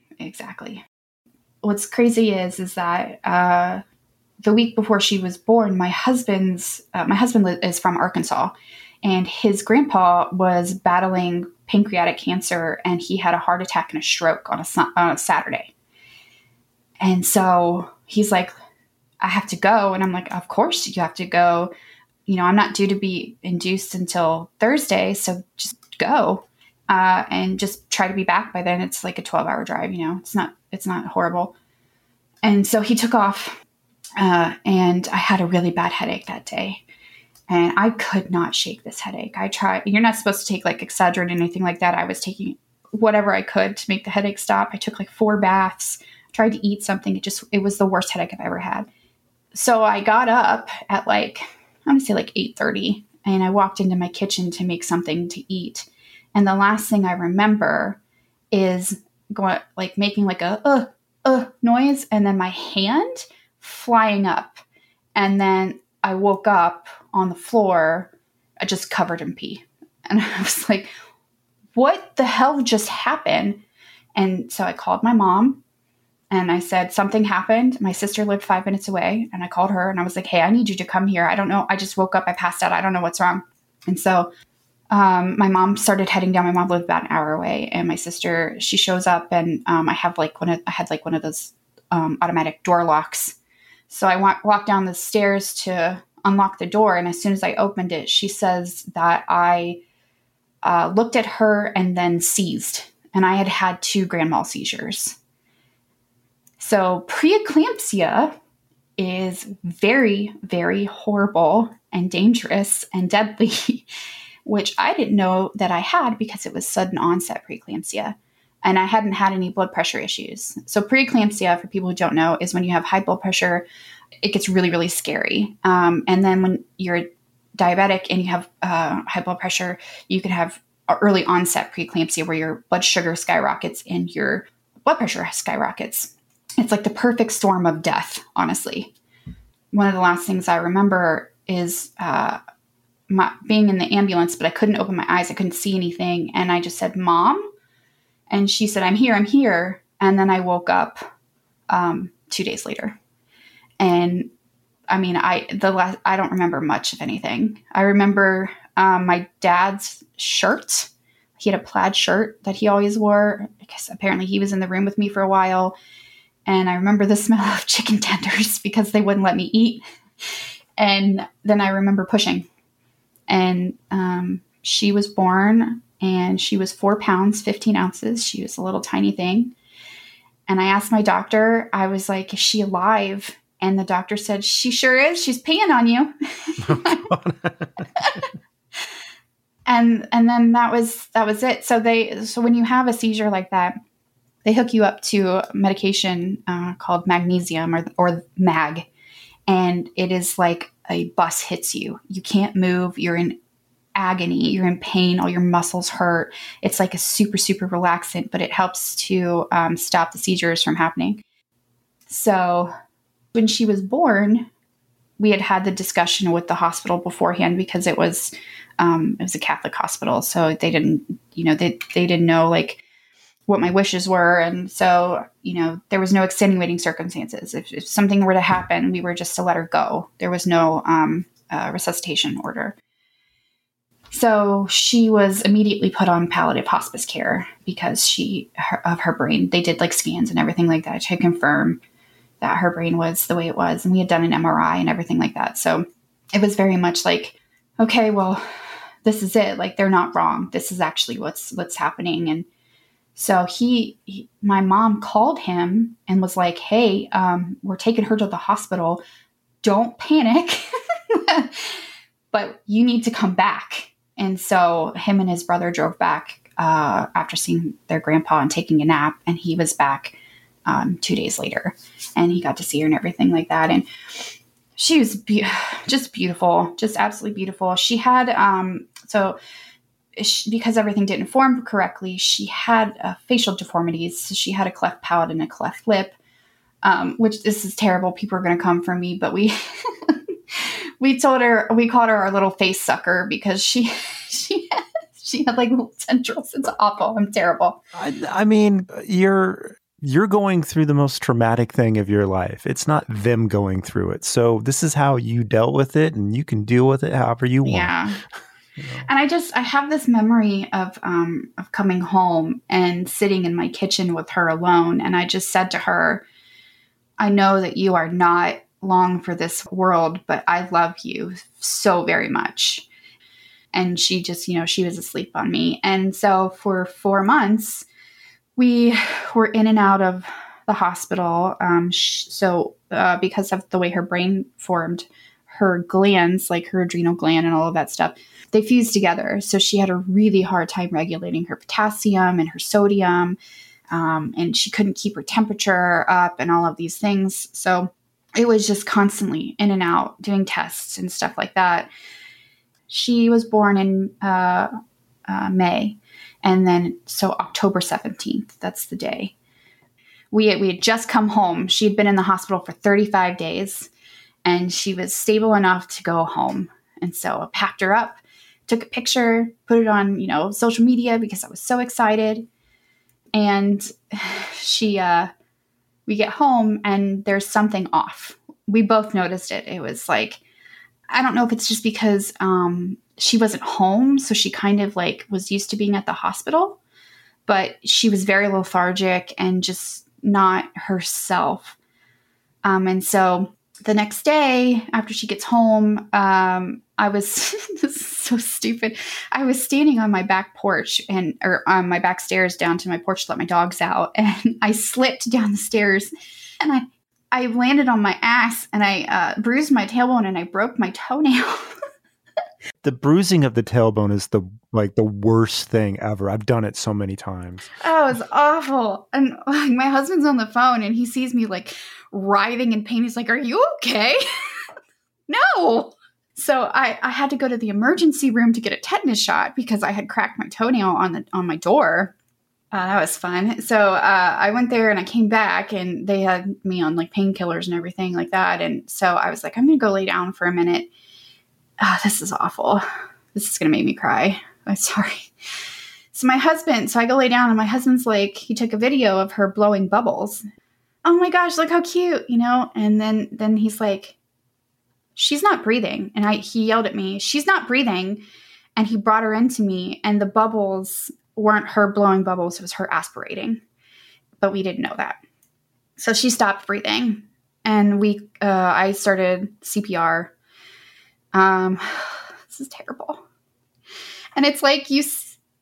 What's crazy is that the week before she was born, my husband is from Arkansas, and his grandpa was battling pancreatic cancer, and he had a heart attack and a stroke on a Saturday. And so he's like, I have to go. And I'm like, of course you have to go. I'm not due to be induced until Thursday. So just go, and just try to be back by then. It's like a 12-hour drive, it's not horrible. And so he took off, and I had a really bad headache that day, and I could not shake this headache. I tried, you're not supposed to take like Excedrin or anything like that. I was taking whatever I could to make the headache stop. I took like 4 baths, tried to eat something. It was the worst headache I've ever had. So I got up at I'm going to say 8:30, and I walked into my kitchen to make something to eat. And the last thing I remember is making a noise, and then my hand flying up. And then I woke up on the floor, just covered in pee. And I was like, what the hell just happened? And so I called my mom. And I said, something happened. My sister lived 5 minutes away, and I called her and I was like, hey, I need you to come here. I don't know. I just woke up. I passed out. I don't know what's wrong. And so my mom started heading down. My mom lived about an hour away, and my sister, she shows up, and I had one of those automatic door locks. So I walked down the stairs to unlock the door. And as soon as I opened it, she says that I looked at her and then seized, and I had 2 grand mal seizures. So preeclampsia is very, very horrible and dangerous and deadly, which I didn't know that I had because it was sudden onset preeclampsia, and I hadn't had any blood pressure issues. So preeclampsia, for people who don't know, is when you have high blood pressure. It gets really, really scary. And then when you're diabetic and you have high blood pressure, you could have early onset preeclampsia where your blood sugar skyrockets and your blood pressure skyrockets. It's like the perfect storm of death, honestly. One of the last things I remember is being in the ambulance, but I couldn't open my eyes. I couldn't see anything. And I just said, Mom. And she said, I'm here. And then I woke up 2 days later. And I mean, I don't remember much of anything. I remember my dad's shirt. He had a plaid shirt that he always wore because apparently he was in the room with me for a while. And I remember the smell of chicken tenders because they wouldn't let me eat. And then I remember pushing. And she was born, and she was 4 pounds, 15 ounces. She was a little tiny thing. And I asked my doctor, I was like, is she alive? And the doctor said, she sure is. She's peeing on you. And then that was it. So when you have a seizure like that, they hook you up to medication called magnesium or MAG. And it is like a bus hits you. You can't move. You're in agony. You're in pain. All your muscles hurt. It's like a super, super relaxant, but it helps to stop the seizures from happening. So when she was born, we had the discussion with the hospital beforehand because it was a Catholic hospital. So they didn't, they didn't know like what my wishes were. And so, there was no extenuating circumstances. If something were to happen, we were just to let her go. There was no resuscitation order. So she was immediately put on palliative hospice care because of her brain. They did like scans and everything like that to confirm that her brain was the way it was. And we had done an MRI and everything like that. So it was very much like, okay, well, this is it. Like, they're not wrong. This is actually what's happening. And so my mom called him and was like, hey, we're taking her to the hospital. Don't panic, but you need to come back. And so him and his brother drove back after seeing their grandpa and taking a nap. And he was back 2 days later, and he got to see her and everything like that. And she was just beautiful, just absolutely beautiful. She had, because everything didn't form correctly, she had facial deformities. So she had a cleft palate and a cleft lip, which this is terrible. People are going to come for me, but we called her our little face sucker because she had like little tendrils. It's awful. I'm terrible. I mean, you're going through the most traumatic thing of your life. It's not them going through it. So this is how you dealt with it, and you can deal with it however you want. Yeah. And I have this memory of coming home and sitting in my kitchen with her alone. And I just said to her, I know that you are not long for this world, but I love you so very much. And she just, she was asleep on me. And so for 4 months, we were in and out of the hospital. Because of the way her brain formed, her glands, like her adrenal gland and all of that stuff, they fused together. So she had a really hard time regulating her potassium and her sodium. And she couldn't keep her temperature up and all of these things. So it was just constantly in and out doing tests and stuff like that. She was born in May. And then, so October 17th, that's the day. We had just come home. She had been in the hospital for 35 days and she was stable enough to go home. And so I packed her up, took a picture, put it on, social media because I was so excited. And we get home and there's something off. We both noticed it. It was like, I don't know if it's just because she wasn't home, so she kind of like was used to being at the hospital, but she was very lethargic and just not herself. And so the next day after she gets home, I was this is so stupid. I was standing on my back porch or on my back stairs down to my porch to let my dogs out, and I slipped down the stairs, and I landed on my ass, and I bruised my tailbone, and I broke my toenail. The bruising of the tailbone is the worst thing ever. I've done it so many times. Oh, it's awful. And like, my husband's on the phone and he sees me like writhing in pain. He's like, "Are you okay?" No. So I had to go to the emergency room to get a tetanus shot because I had cracked my toenail on my door. That was fun. So I went there and I came back and they had me on like painkillers and everything like that. And so I was like, I'm going to go lay down for a minute. This is awful. This is going to make me cry. I'm sorry. So I go lay down and my husband's like, he took a video of her blowing bubbles. Oh my gosh, look how cute, And then he's like, she's not breathing. And he yelled at me, she's not breathing. And he brought her into me and the bubbles weren't her blowing bubbles. It was her aspirating, but we didn't know that. So she stopped breathing and I started CPR. This is terrible. And it's like, you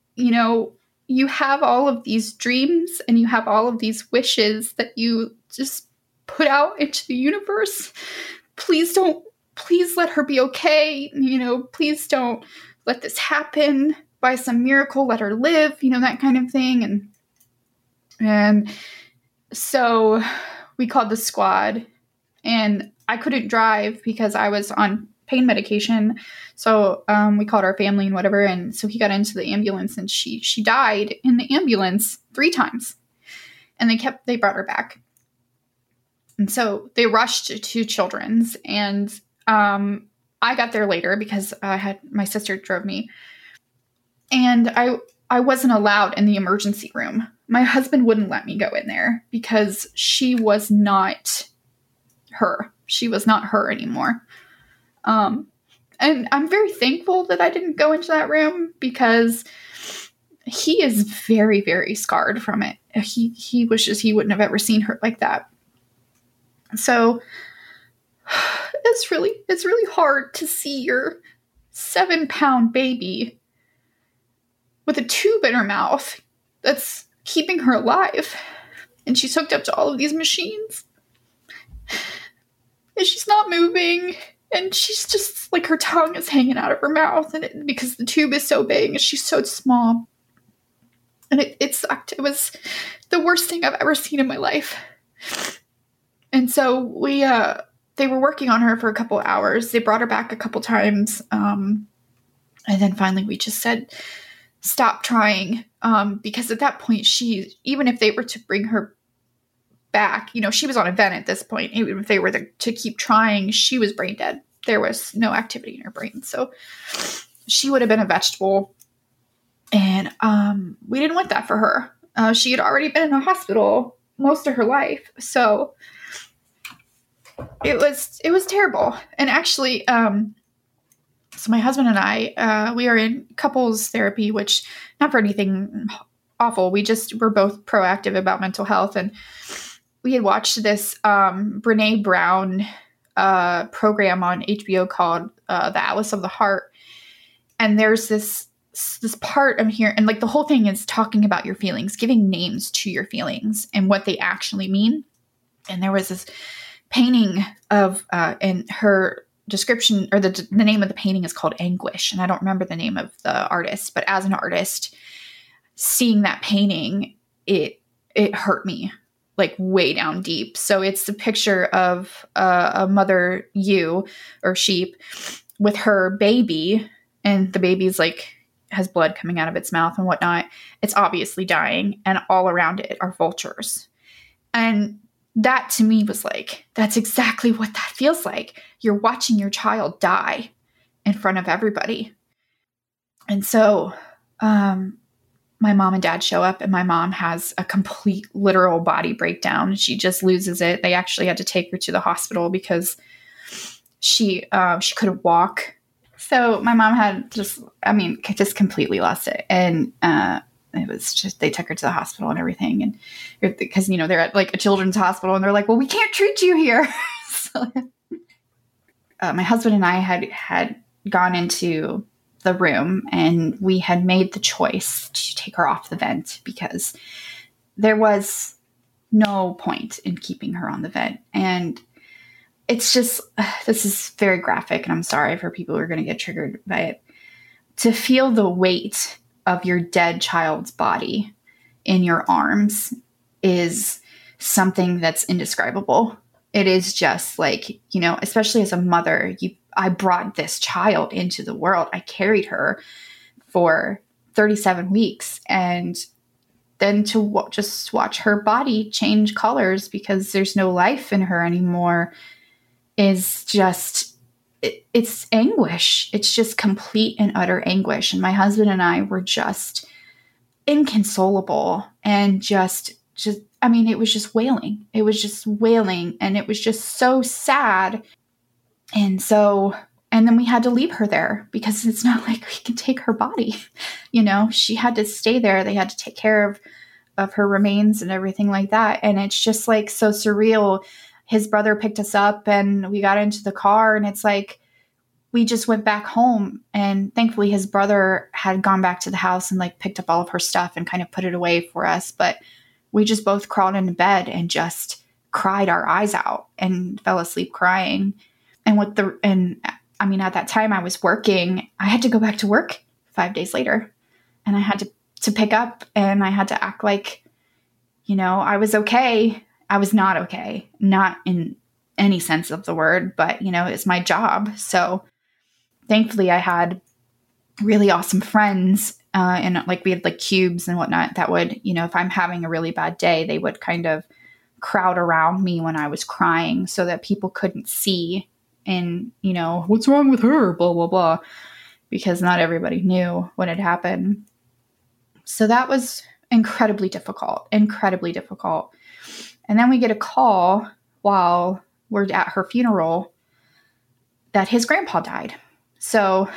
have all of these dreams and you have all of these wishes that you just put out into the universe. Please let her be okay. Please don't let this happen by some miracle. Let her live, that kind of thing. And so we called the squad and I couldn't drive because I was on pain medication. So we called our family and whatever. And so he got into the ambulance and she died in the ambulance 3 times. And they brought her back. And so they rushed to Children's. And I got there later because my sister drove me. And I wasn't allowed in the emergency room. My husband wouldn't let me go in there because she was not her. She was not her anymore. And I'm very thankful that I didn't go into that room because he is very, very scarred from it. He wishes he wouldn't have ever seen her like that. So it's really hard to see your 7-pound baby with a tube in her mouth that's keeping her alive. And she's hooked up to all of these machines. And she's not moving. And she's just like, her tongue is hanging out of her mouth because the tube is so big and she's so small. And it sucked. It was the worst thing I've ever seen in my life. And so they were working on her for a couple hours. They brought her back a couple times. And then finally we just said, stop trying. Because at that point, even if they were to bring her back, she was on a vent at this point. Even if they were to keep trying, she was brain dead. There was no activity in her brain. So she would have been a vegetable. And we didn't want that for her. She had already been in a hospital most of her life. So it was terrible. And actually, so my husband and I, we are in couples therapy, which not for anything awful. We're both proactive about mental health. And we had watched this Brene Brown program on HBO called The Atlas of the Heart. And there's this part of here, and like the whole thing is talking about your feelings, giving names to your feelings and what they actually mean. And there was this painting of, and her description, or the name of the painting is called Anguish. And I don't remember the name of the artist, but as an artist, seeing that painting, it hurt me like way down deep. So it's a picture of a mother ewe or sheep with her baby, and the baby's like has blood coming out of its mouth and whatnot. It's obviously dying, and all around it are vultures. And that to me was like, that's exactly what that feels like. You're watching your child die in front of everybody. And so my mom and dad show up, and my mom has a complete literal body breakdown. She just loses it. They actually had to take her to the hospital because she couldn't walk. So my mom had just completely lost it. And it was just, they took her to the hospital and everything. And because, they're at like a children's hospital, and they're like, well, we can't treat you here. So my husband and I had gone into the room, and we had made the choice to take her off the vent because there was no point in keeping her on the vent. And it's just, this is very graphic, and I'm sorry for people who are going to get triggered by it. To feel the weight of your dead child's body in your arms is something that's indescribable. It is just like, especially as a mother, I brought this child into the world. I carried her for 37 weeks, and then to just watch her body change colors because there's no life in her anymore is just, it's anguish. It's just complete and utter anguish. And my husband and I were just inconsolable and just, it was just wailing. It was just wailing, and it was just so sad. And then we had to leave her there because it's not like we can take her body. She had to stay there. They had to take care of her remains and everything like that. And it's just like so surreal. His brother picked us up, and we got into the car, and it's like, we just went back home. And thankfully his brother had gone back to the house and like picked up all of her stuff and kind of put it away for us. But we just both crawled into bed and just cried our eyes out and fell asleep crying. And at that time I was working. I had to go back to work 5 days later, and I had to pick up, and I had to act like, I was okay. I was not okay, not in any sense of the word, but it's my job. So thankfully I had really awesome friends, and like we had like cubes and whatnot that would, if I'm having a really bad day, they would kind of crowd around me when I was crying so that people couldn't see and, what's wrong with her, blah, blah, blah, because not everybody knew what had happened. So that was incredibly difficult. And then we get a call while we're at her funeral that his grandpa died. So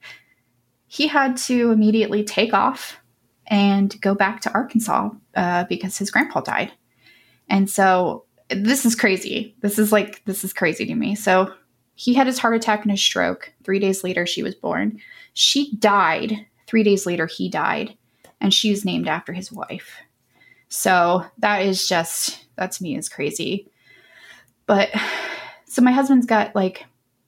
he had to immediately take off and go back to Arkansas because his grandpa died. And so this is crazy. This is crazy to me. So he had his heart attack and his stroke. 3 days later, she was born. She died. 3 days later, he died. And she was named after his wife. So that to me is crazy. But so my husband's got like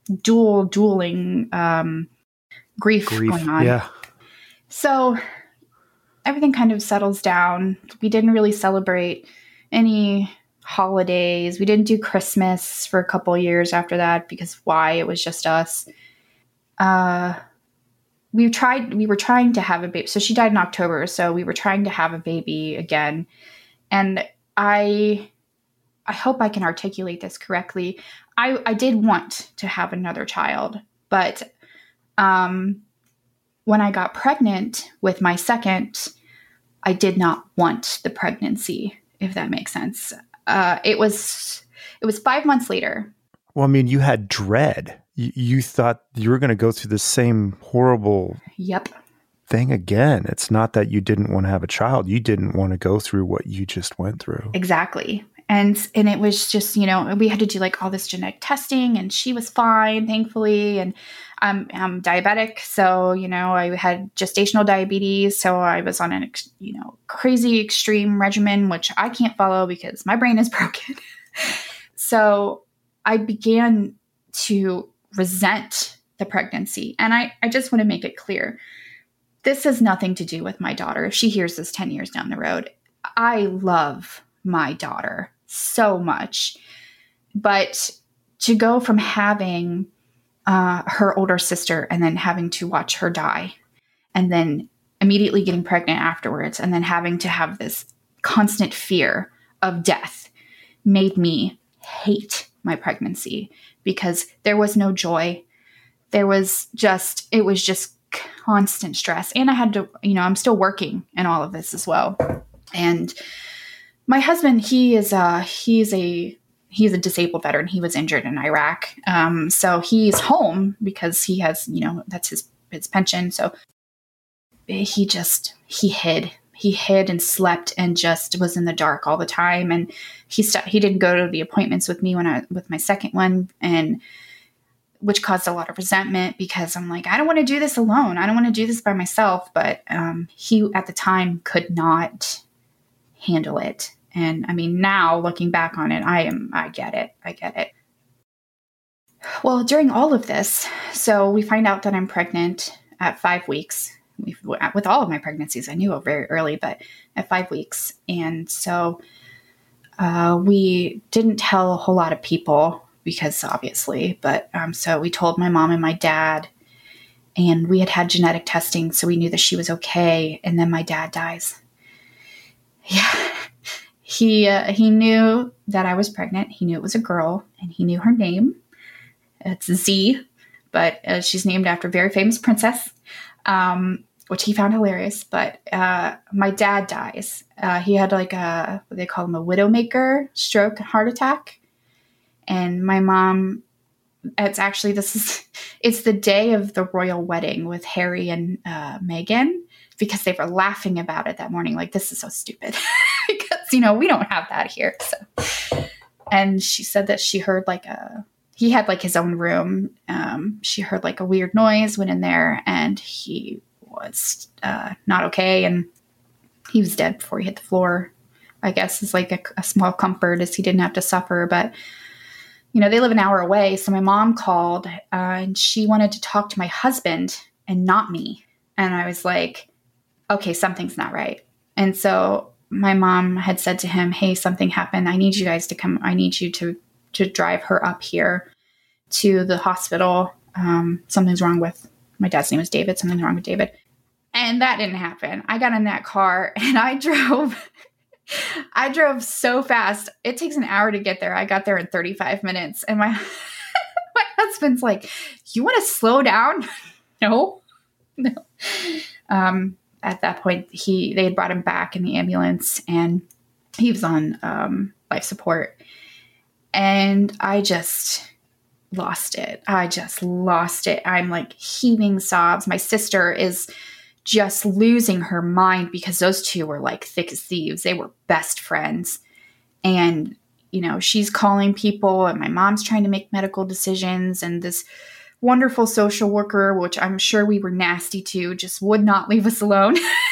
dueling grief going on. Yeah. So everything kind of settles down. We didn't really celebrate any holidays. We didn't do Christmas for a couple years after that because why? It was just us. We were trying to have a baby. So she died in October. So we were trying to have a baby again. And I hope I can articulate this correctly. I did want to have another child, but when I got pregnant with my second, I did not want the pregnancy, if that makes sense. It was 5 months later. Well, I mean, you had dread. You thought you were going to go through the same horrible thing again. It's not that you didn't want to have a child. You didn't want to go through what you just went through. Exactly. And it was just, we had to do like all this genetic testing, and she was fine, thankfully. And I'm diabetic. So, I had gestational diabetes. So I was on an, crazy extreme regimen, which I can't follow because my brain is broken. So I began to resent the pregnancy. And I just want to make it clear. This has nothing to do with my daughter. If she hears this 10 years down the road, I love my daughter so much. But to go from having her older sister and then having to watch her die and then immediately getting pregnant afterwards and then having to have this constant fear of death made me hate my pregnancy because there was no joy. It was just constant stress. And I had to, I'm still working in all of this as well. And my husband, he's a disabled veteran. He was injured in Iraq. So he's home because he has, that's his pension. So he hid and slept and just was in the dark all the time. And he didn't go to the appointments with me with my second one, and which caused a lot of resentment because I'm like, I don't want to do this alone. I don't want to do this by myself. But he at the time could not handle it. And I mean, now looking back on it, I get it. Well, during all of this, so we find out that I'm pregnant at 5 weeks. With all of my pregnancies, I knew it very early, but at 5 weeks. And so we didn't tell a whole lot of people because obviously, but so we told my mom and my dad, and we had genetic testing. So we knew that she was okay. And then my dad dies. Yeah. He knew that I was pregnant. He knew it was a girl, and he knew her name. It's Z, but she's named after a very famous princess, which he found hilarious. But my dad dies. He had like what they call him, a widowmaker stroke, heart attack. And my mom, it's the day of the royal wedding with Harry and Meghan, because they were laughing about it that morning. Like, this is so stupid. Because, we don't have that here. So, and she said that she heard he had like his own room. She heard like a weird noise, went in there, and he was not okay. And he was dead before he hit the floor, I guess is like a small comfort as he didn't have to suffer. But, they live an hour away. So my mom called and she wanted to talk to my husband and not me. And I was like, okay, something's not right. And so my mom had said to him, hey, something happened. I need you guys to come. I need you to drive her up here to the hospital. Something's wrong with, my dad's name is David. Something's wrong with David. And that didn't happen. I got in that car and I drove so fast. It takes an hour to get there. I got there in 35 minutes. And my husband's like, you want to slow down? No. At that point, they had brought him back in the ambulance, and he was on life support. And I just lost it. I'm like heaving sobs. My sister is just losing her mind because those two were like thick as thieves. They were best friends. And, she's calling people, and my mom's trying to make medical decisions, and this wonderful social worker, which I'm sure we were nasty to, just would not leave us alone.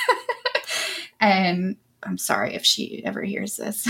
And I'm sorry if she ever hears this.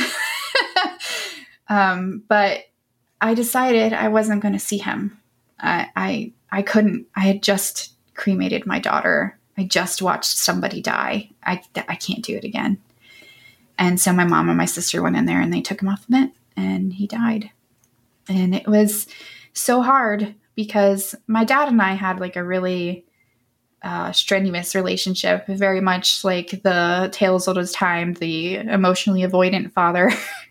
But I decided I wasn't going to see him. I couldn't. I had just cremated my daughter. I just watched somebody die. I can't do it again. And so my mom and my sister went in there and they took him off the vent and he died. And it was so hard because my dad and I had like a really strenuous relationship, very much like the tale as old as time, the emotionally avoidant father.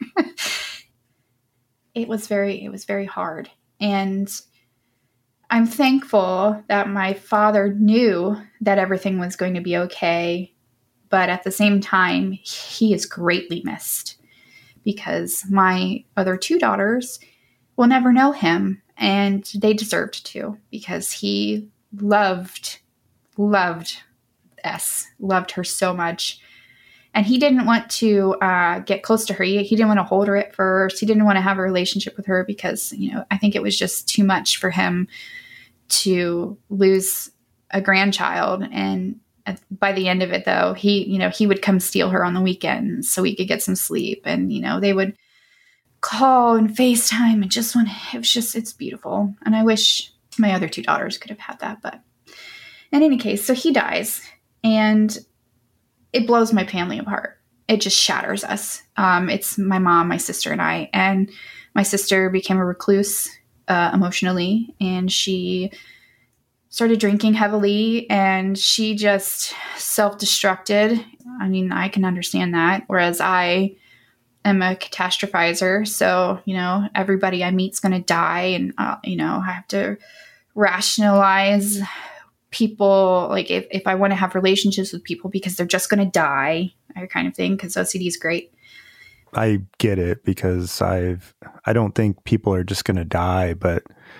It was very hard. And I'm thankful that my father knew that everything was going to be okay. But at the same time, he is greatly missed because my other 2 daughters will never know him, and they deserved to because he loved S, loved her so much. And he didn't want to get close to her. He didn't want to hold her at first. He didn't want to have a relationship with her because, I think it was just too much for him to lose a grandchild. And by the end of it, though, he would come steal her on the weekends so we could get some sleep. And, they would call and FaceTime and it's beautiful. And I wish my other 2 daughters could have had that. But in any case, so he dies and it blows my family apart. It just shatters us. It's my mom, my sister, and I. And my sister became a recluse emotionally, and she started drinking heavily, and she just self-destructed. I mean, I can understand that. Whereas I am a catastrophizer. So, everybody I meet's going to die, and, I have to rationalize people, like if I want to have relationships with people because they're just going to die, that kind of thing, because OCD is great. I get it because I don't think people are just going to die, but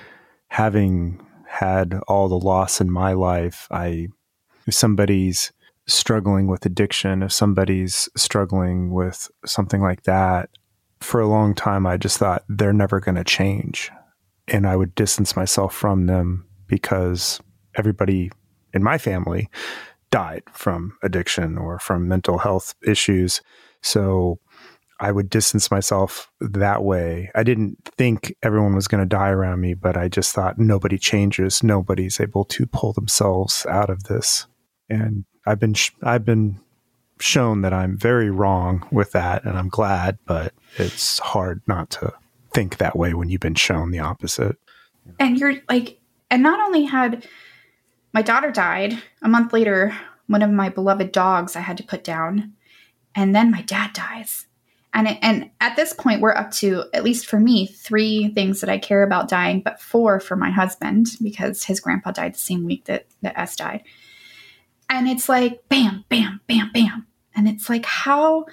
having had all the loss in my life, if somebody's struggling with addiction, if somebody's struggling with something like that, for a long time, I just thought they're never going to change. And I would distance myself from them because everybody in my family died from addiction or from mental health issues. So I would distance myself that way. I didn't think everyone was going to die around me, but I just thought nobody changes. Nobody's able to pull themselves out of this. And I've been shown that I'm very wrong with that, and I'm glad, but it's hard not to think that way when you've been shown the opposite. And and not only had my daughter died, a month later, one of my beloved dogs I had to put down, and then my dad dies. And at this point, we're up to, at least for me, 3 things that I care about dying, but 4 for my husband, because his grandpa died the same week that S died. And it's like, bam, bam, bam, bam. And it's like, how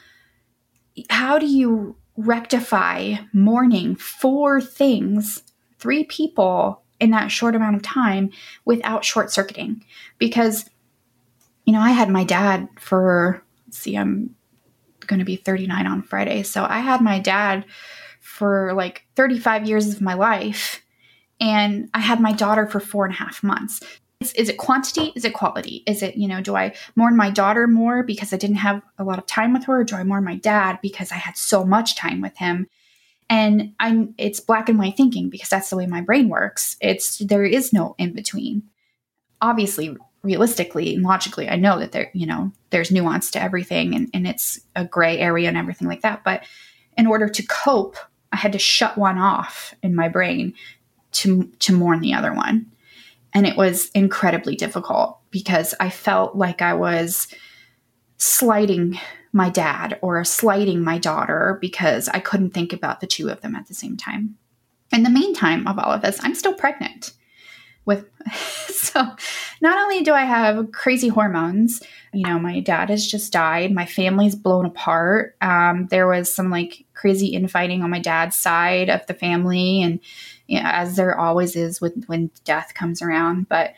do you rectify mourning 4 things, 3 people in that short amount of time without short-circuiting? Because, I had my dad for, I'm going to be 39 on Friday. So I had my dad for like 35 years of my life, and I had my daughter for 4.5 months. Is it quantity? Is it quality? Is it, do I mourn my daughter more because I didn't have a lot of time with her? Or do I mourn my dad because I had so much time with him? And it's black and white thinking because that's the way my brain works. There is no in between. Obviously, realistically and logically, I know that there's nuance to everything and it's a gray area and everything like that. But in order to cope, I had to shut one off in my brain to mourn the other one. And it was incredibly difficult because I felt like I was slighting my dad or slighting my daughter because I couldn't think about the 2 of them at the same time. In the meantime of all of this, I'm still pregnant. So not only do I have crazy hormones, my dad has just died. My family's blown apart. There was some crazy infighting on my dad's side of the family. And as there always is when death comes around. But,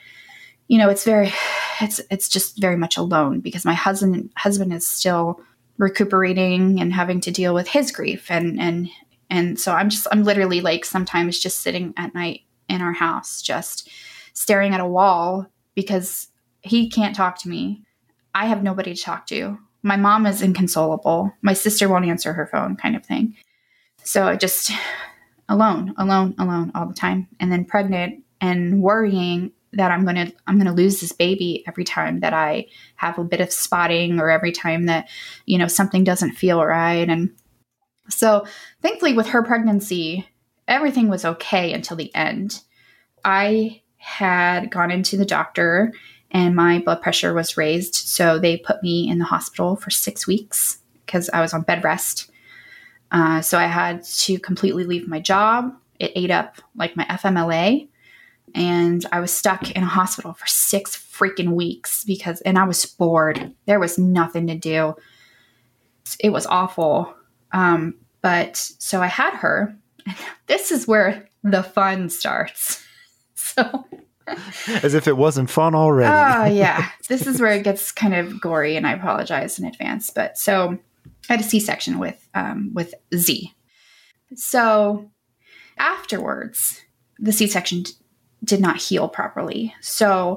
it's just very much alone because my husband is still recuperating and having to deal with his grief. And so I'm literally sometimes just sitting at night in our house, just staring at a wall because he can't talk to me. I have nobody to talk to. My mom is inconsolable. My sister won't answer her phone, kind of thing. So I just alone all the time. And then pregnant and worrying that I'm going to lose this baby every time that I have a bit of spotting or every time that, something doesn't feel right. And so thankfully with her pregnancy, everything was okay until the end. I had gone into the doctor and my blood pressure was raised. So they put me in the hospital for 6 weeks because I was on bed rest. So I had to completely leave my job. It ate up like my FMLA. And I was stuck in a hospital for 6 freaking weeks and I was bored. There was nothing to do. It was awful. But so I had her. And this is where the fun starts. So, as if it wasn't fun already. Oh, yeah. This is where it gets kind of gory, and I apologize in advance. But so I had a C-section with Z. So afterwards, the C-section did not heal properly. So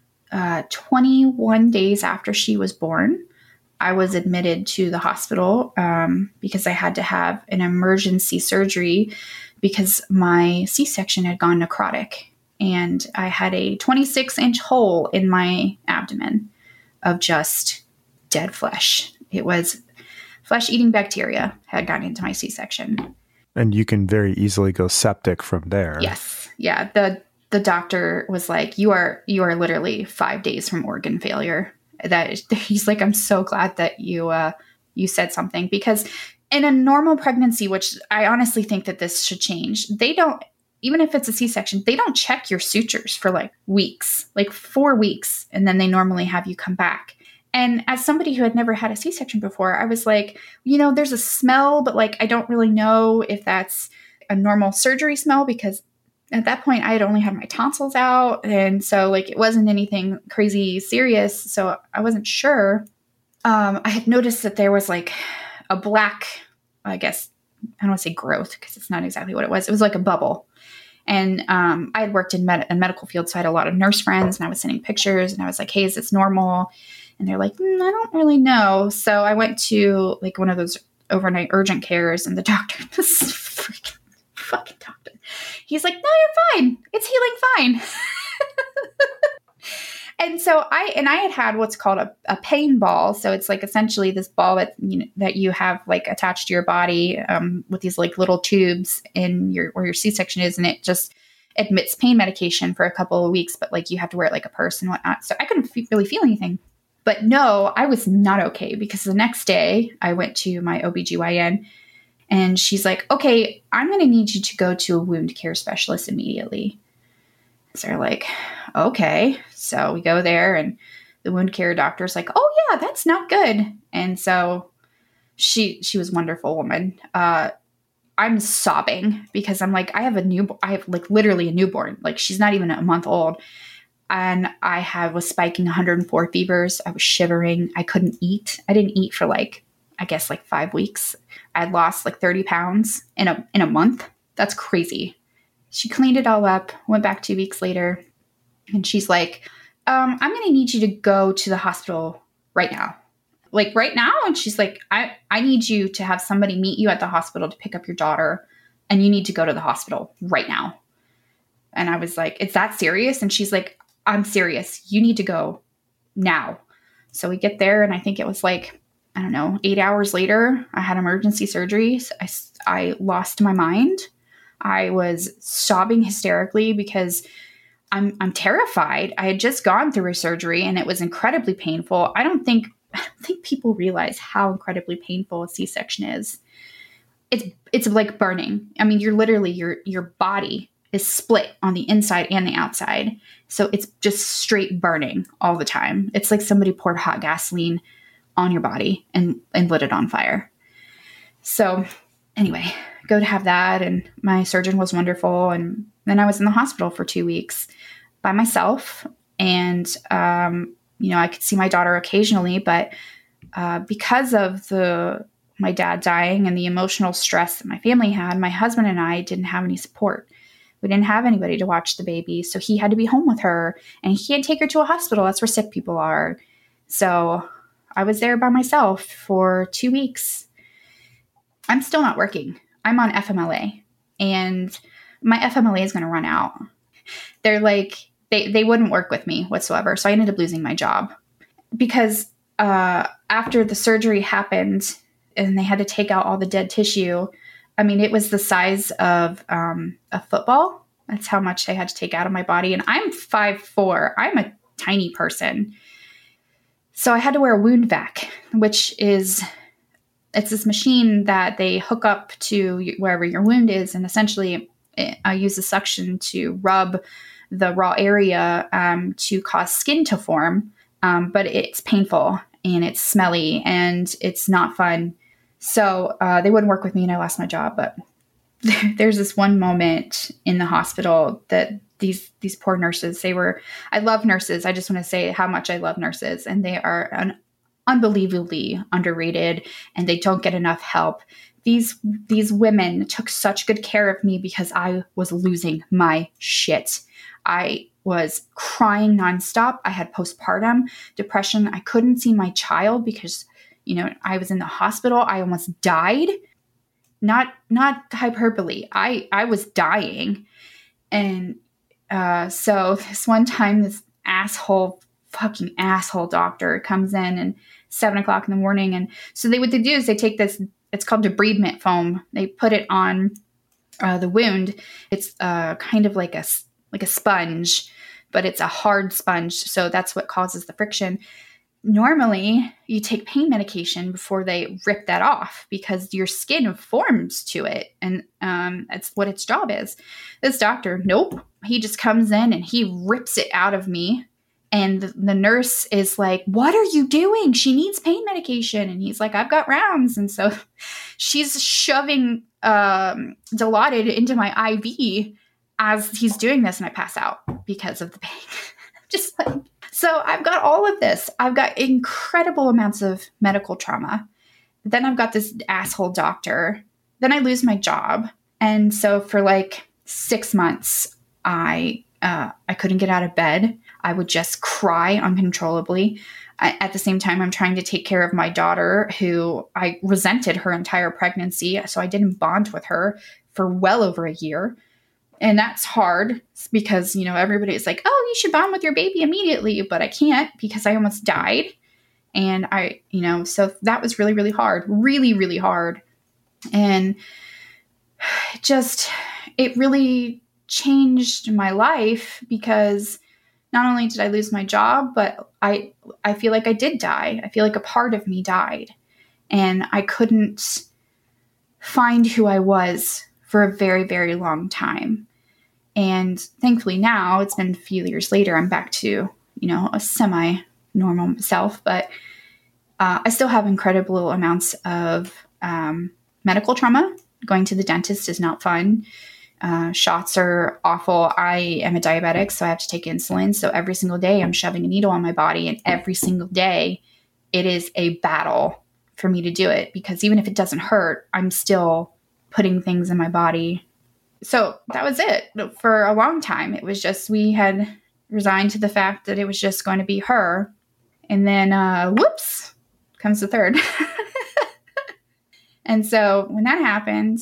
21 days after she was born, I was admitted to the hospital because I had to have an emergency surgery because my C-section had gone necrotic. And I had a 26-inch hole in my abdomen of just dead flesh. It was flesh-eating bacteria had gotten into my C-section. And you can very easily go septic from there. Yes. Yeah. The doctor was like, you are literally 5 days from organ failure. He's like, I'm so glad that you said something, because in a normal pregnancy, which I honestly think that this should change, they don't, even if it's a C-section, they don't check your sutures for like weeks, like 4 weeks. And then they normally have you come back. And as somebody who had never had a C-section before, I was like, there's a smell, but like, I don't really know if that's a normal surgery smell, because at that point I had only had my tonsils out. And so like, it wasn't anything crazy serious. So I wasn't sure. I had noticed that there was like a black, I guess, I don't want to say growth because it's not exactly what it was. It was like a bubble. And I had worked in medical field, so I had a lot of nurse friends, and I was sending pictures, and I was like, hey, is this normal? And they're like, I don't really know. So I went to like one of those overnight urgent cares, and the doctor, this freaking fucking doctor, he's like, no, you're fine. It's healing fine. And so I had what's called a pain ball. So it's like essentially this ball that you have like attached to your body with these like little tubes in where your C-section is, and it just admits pain medication for a couple of weeks, but like you have to wear it like a purse and whatnot. So I couldn't really feel anything. But no, I was not okay, because the next day I went to my OBGYN and she's like, okay, I'm going to need you to go to a wound care specialist immediately. So they're like, okay. So we go there, and the wound care doctor's like, oh yeah, that's not good. And so she was a wonderful woman. I'm sobbing because I'm like, I have like literally a newborn. Like, she's not even a month old. And I was spiking 104 fevers. I was shivering. I couldn't eat. I didn't eat for like 5 weeks. I'd lost like 30 pounds in a month. That's crazy. She cleaned it all up, went back 2 weeks later, and she's like, I'm going to need you to go to the hospital right now. Like right now? And she's like, I need you to have somebody meet you at the hospital to pick up your daughter, and you need to go to the hospital right now. And I was like, is that serious? And she's like, I'm serious. You need to go now. So we get there, and I think it was like, I don't know, 8 hours later, I had emergency surgery. I lost my mind. I was sobbing hysterically because I'm terrified. I had just gone through a surgery, and it was incredibly painful. I don't think people realize how incredibly painful a C-section is. It's like burning. I mean, you're literally, your body is split on the inside and the outside. So it's just straight burning all the time. It's like somebody poured hot gasoline on your body and lit it on fire. So anyway, go to have that, and my surgeon was wonderful. And then I was in the hospital for 2 weeks by myself. And, I could see my daughter occasionally, but because of my dad dying and the emotional stress that my family had, my husband and I didn't have any support. We didn't have anybody to watch the baby. So he had to be home with her, and he had to take her to a hospital. That's where sick people are. So I was there by myself for 2 weeks. I'm still not working. I'm on FMLA, and my FMLA is going to run out. They're like, they wouldn't work with me whatsoever. So I ended up losing my job because after the surgery happened and they had to take out all the dead tissue, I mean, it was the size of a football. That's how much they had to take out of my body. And I'm 5'4". I'm a tiny person. So I had to wear a wound vac, which is, it's this machine that they hook up to wherever your wound is. And essentially I use a suction to rub the raw area to cause skin to form. But it's painful and it's smelly and it's not fun. So they wouldn't work with me and I lost my job. But there's this one moment in the hospital that these poor nurses, I love nurses. I just want to say how much I love nurses, and they are unbelievably underrated and they don't get enough help. These women took such good care of me because I was losing my shit. I was crying nonstop. I had postpartum depression. I couldn't see my child because, I was in the hospital. I almost died. Not hyperbole. I was dying. And so this one time, this fucking asshole doctor comes in and 7:00 in the morning. And so what they do is they take this, it's called debridement foam. They put it on the wound. It's kind of like a sponge, but it's a hard sponge. So that's what causes the friction. Normally, you take pain medication before they rip that off because your skin forms to it. And that's what its job is. This doctor, nope. He just comes in and he rips it out of me. And the nurse is like, what are you doing? She needs pain medication. And he's like, I've got rounds. And so she's shoving Dilaudid into my IV as he's doing this. And I pass out because of the pain. Just like, so I've got all of this. I've got incredible amounts of medical trauma. Then I've got this asshole doctor. Then I lose my job. And so for like 6 months, I couldn't get out of bed. I would just cry uncontrollably. At the same time, I'm trying to take care of my daughter, who I resented her entire pregnancy. So I didn't bond with her for well over a year. And that's hard because, everybody's like, oh, you should bond with your baby immediately. But I can't because I almost died. And so that was really, really hard. Really, really hard. And it really changed my life because not only did I lose my job, but I feel like I did die. I feel like a part of me died. And I couldn't find who I was for a very, very long time. And thankfully now, it's been a few years later, I'm back to, a semi-normal self, but I still have incredible amounts of medical trauma. Going to the dentist is not fun. Shots are awful. I am a diabetic, so I have to take insulin. So every single day I'm shoving a needle on my body, and every single day it is a battle for me to do it because even if it doesn't hurt, I'm still putting things in my body. So that was it. For a long time, it was just, we had resigned to the fact that it was just going to be her. And then, whoops, comes the third. And so when that happened,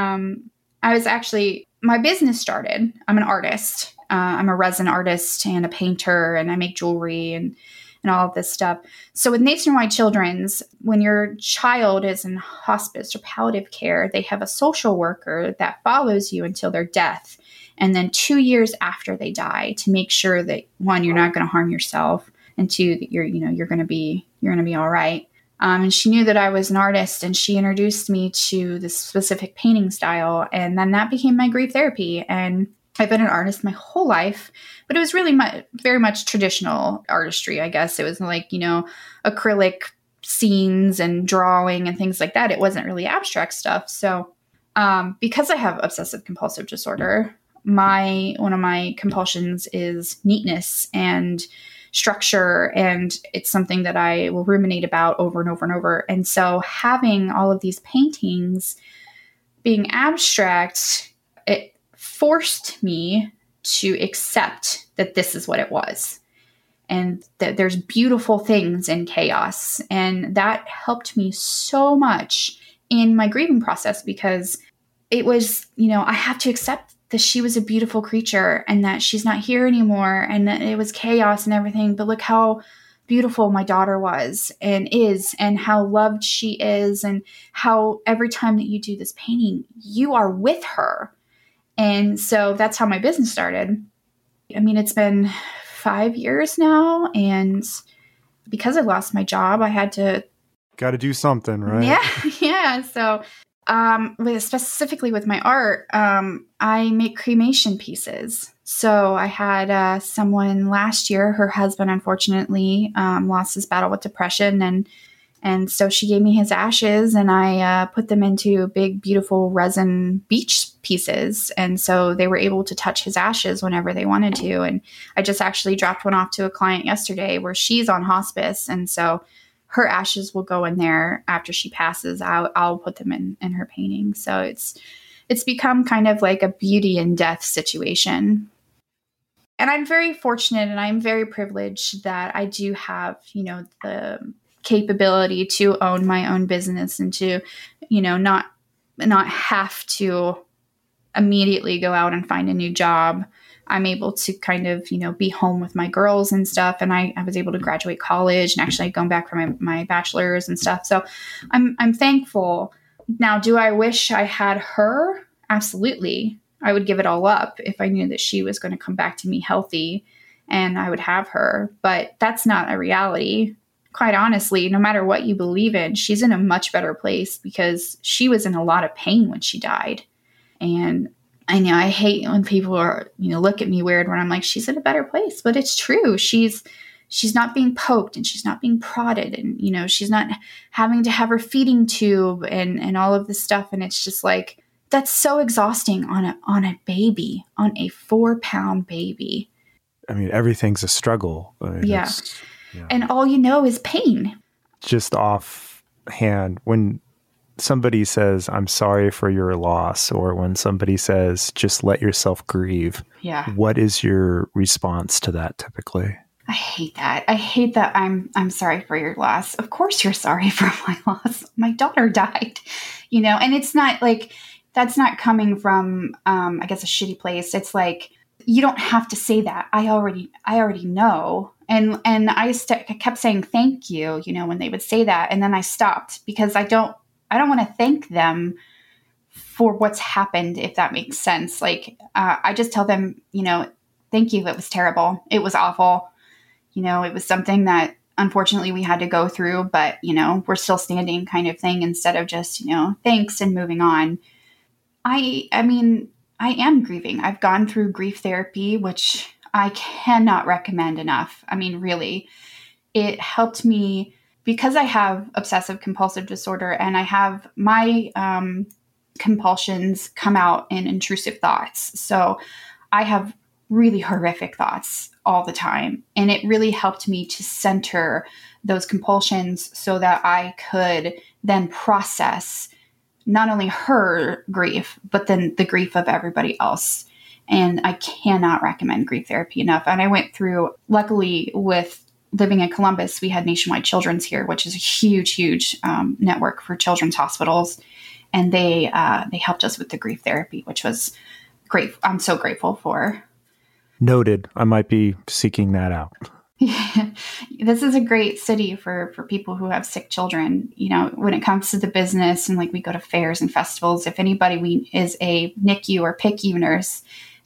my business started. I'm an artist. I'm a resin artist and a painter, and I make jewelry and all of this stuff. So with Nationwide Children's, when your child is in hospice or palliative care, they have a social worker that follows you until their death. And then 2 years after they die to make sure that, one, you're not going to harm yourself, and two, that you're going to be all right. And she knew that I was an artist, and she introduced me to this specific painting style. And then that became my grief therapy. And I've been an artist my whole life, but it was really very much traditional artistry, I guess. It was like, acrylic scenes and drawing and things like that. It wasn't really abstract stuff. So because I have obsessive compulsive disorder, one of my compulsions is neatness and structure, and it's something that I will ruminate about over and over and over. And so having all of these paintings being abstract, it forced me to accept that this is what it was, and that there's beautiful things in chaos. And that helped me so much in my grieving process because it was, I have to accept that she was a beautiful creature and that she's not here anymore and that it was chaos and everything. But look how beautiful my daughter was and is, and how loved she is, and how every time that you do this painting, you are with her. And so that's how my business started. I mean, it's been 5 years now. And because I lost my job, I had to... Got to do something, right? Yeah. So specifically with my art, I make cremation pieces. So I had someone last year, her husband unfortunately lost his battle with depression, and so she gave me his ashes, and I put them into big, beautiful resin beach pieces. And so they were able to touch his ashes whenever they wanted to. And I just actually dropped one off to a client yesterday where she's on hospice, and so her ashes will go in there after she passes out. I'll put them in her painting. So it's become kind of like a beauty and death situation. And I'm very fortunate and I'm very privileged that I do have, the capability to own my own business and to, not have to immediately go out and find a new job. I'm able to kind of, be home with my girls and stuff. And I was able to graduate college and actually going back for my bachelor's and stuff. So I'm thankful. Now, do I wish I had her? Absolutely. I would give it all up if I knew that she was going to come back to me healthy and I would have her. But that's not a reality. Quite honestly, no matter what you believe in, she's in a much better place because she was in a lot of pain when she died. And I know I hate when people are, look at me weird when I'm like, she's in a better place, but it's true. She's not being poked and she's not being prodded and, she's not having to have her feeding tube and all of this stuff. And it's just like, that's so exhausting on a baby, on a 4-pound baby. I mean, everything's a struggle. Yeah. And all you know is pain. Just offhand, when somebody says, I'm sorry for your loss, or when somebody says, just let yourself grieve. Yeah. What is your response to that typically? I hate that. I hate that I'm sorry for your loss. Of course you're sorry for my loss. My daughter died, and it's not like, that's not coming from, I guess, a shitty place. It's like, you don't have to say that. I already know. And I kept saying, thank you, when they would say that. And then I stopped because I don't want to thank them for what's happened, if that makes sense. Like, I just tell them, thank you. It was terrible. It was awful. It was something that unfortunately we had to go through, but, we're still standing kind of thing, instead of just, thanks and moving on. I mean, I am grieving. I've gone through grief therapy, which I cannot recommend enough. I mean, really, it helped me because I have obsessive compulsive disorder and I have my compulsions come out in intrusive thoughts. So I have really horrific thoughts all the time. And it really helped me to center those compulsions so that I could then process not only her grief, but then the grief of everybody else. And I cannot recommend grief therapy enough. And I went through, luckily with living in Columbus, we had Nationwide Children's here, which is a huge, huge network for children's hospitals. And they helped us with the grief therapy, which was great. I'm so grateful for. Noted. I might be seeking that out. Yeah. This is a great city for people who have sick children. When it comes to the business and like we go to fairs and festivals, if anybody is a NICU or PICU nurse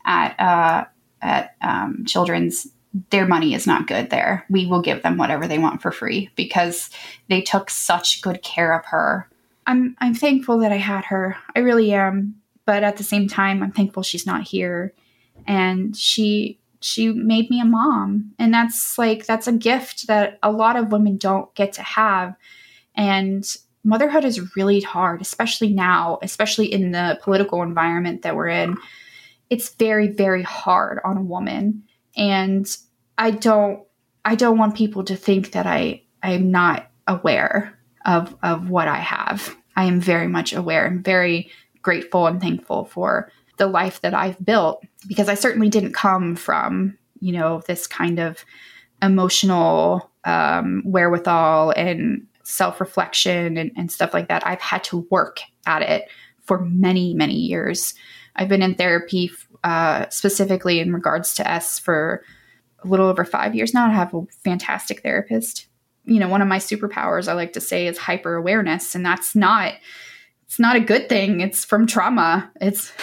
at children's, their money is not good there. We will give them whatever they want for free because they took such good care of her. I'm thankful that I had her. I really am. But at the same time, I'm thankful she's not here. And she made me a mom. And that's a gift that a lot of women don't get to have. And motherhood is really hard, especially now, especially in the political environment that we're in. It's very, very hard on a woman. And I don't want people to think that I'm not aware of what I have. I am very much aware and very grateful and thankful for the life that I've built, because I certainly didn't come from, this kind of emotional wherewithal and self-reflection and stuff like that. I've had to work at it for many, many years. I've been in therapy specifically in regards to S for a little over 5 years now. I have a fantastic therapist. One of my superpowers, I like to say, is hyper awareness. And it's not a good thing. It's from trauma. It's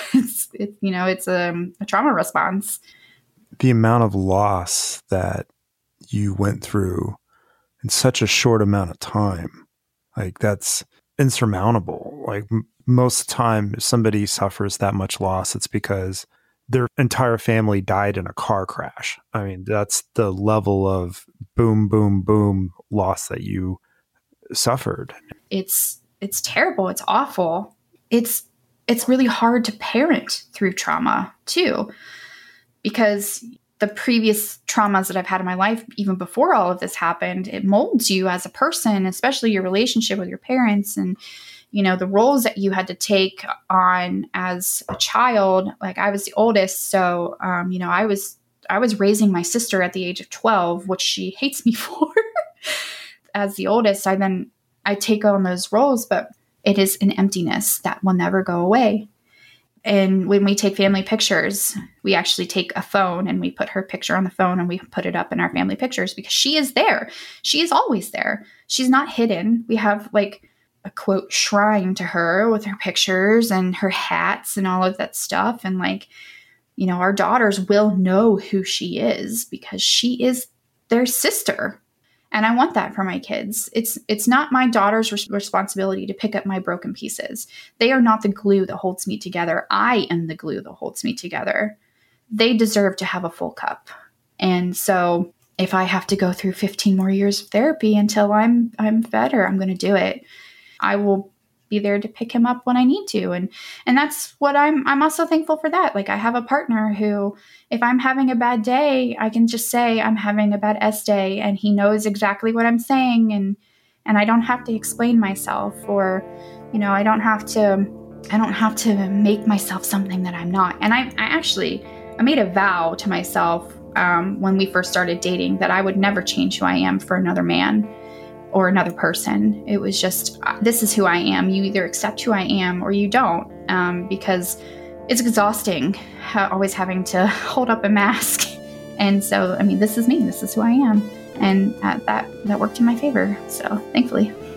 a trauma response. The amount of loss that you went through in such a short amount of time, like that's insurmountable. Like most of the time, if somebody suffers that much loss, it's because their entire family died in a car crash. I mean, that's the level of boom, boom, boom loss that you suffered. It's terrible. It's awful. It's really hard to parent through trauma too, because the previous traumas that I've had in my life, even before all of this happened, it molds you as a person, especially your relationship with your parents and, the roles that you had to take on as a child. Like I was the oldest. So, I was raising my sister at the age of 12, which she hates me for. As the oldest, I take on those roles, but it is an emptiness that will never go away. And when we take family pictures, we actually take a phone and we put her picture on the phone and we put it up in our family pictures because she is there. She is always there. She's not hidden. We have like a quote shrine to her with her pictures and her hats and all of that stuff. And our daughters will know who she is because she is their sister. And I want that for my kids. It's not my daughter's responsibility to pick up my broken pieces. They are not the glue that holds me together. I am the glue that holds me together. They deserve to have a full cup. And so if I have to go through 15 more years of therapy until I'm better, I'm going to do it. I will be there to pick him up when I need to. And that's what I'm also thankful for that. Like I have a partner who, if I'm having a bad day, I can just say I'm having a bad S day and he knows exactly what I'm saying. And I don't have to explain myself or, I don't have to make myself something that I'm not. And I made a vow to myself when we first started dating that I would never change who I am for another man or another person. It was just, this is who I am. You either accept who I am or you don't, because it's exhausting always having to hold up a mask. And so, this is me. This is who I am. And that worked in my favor. So thankfully.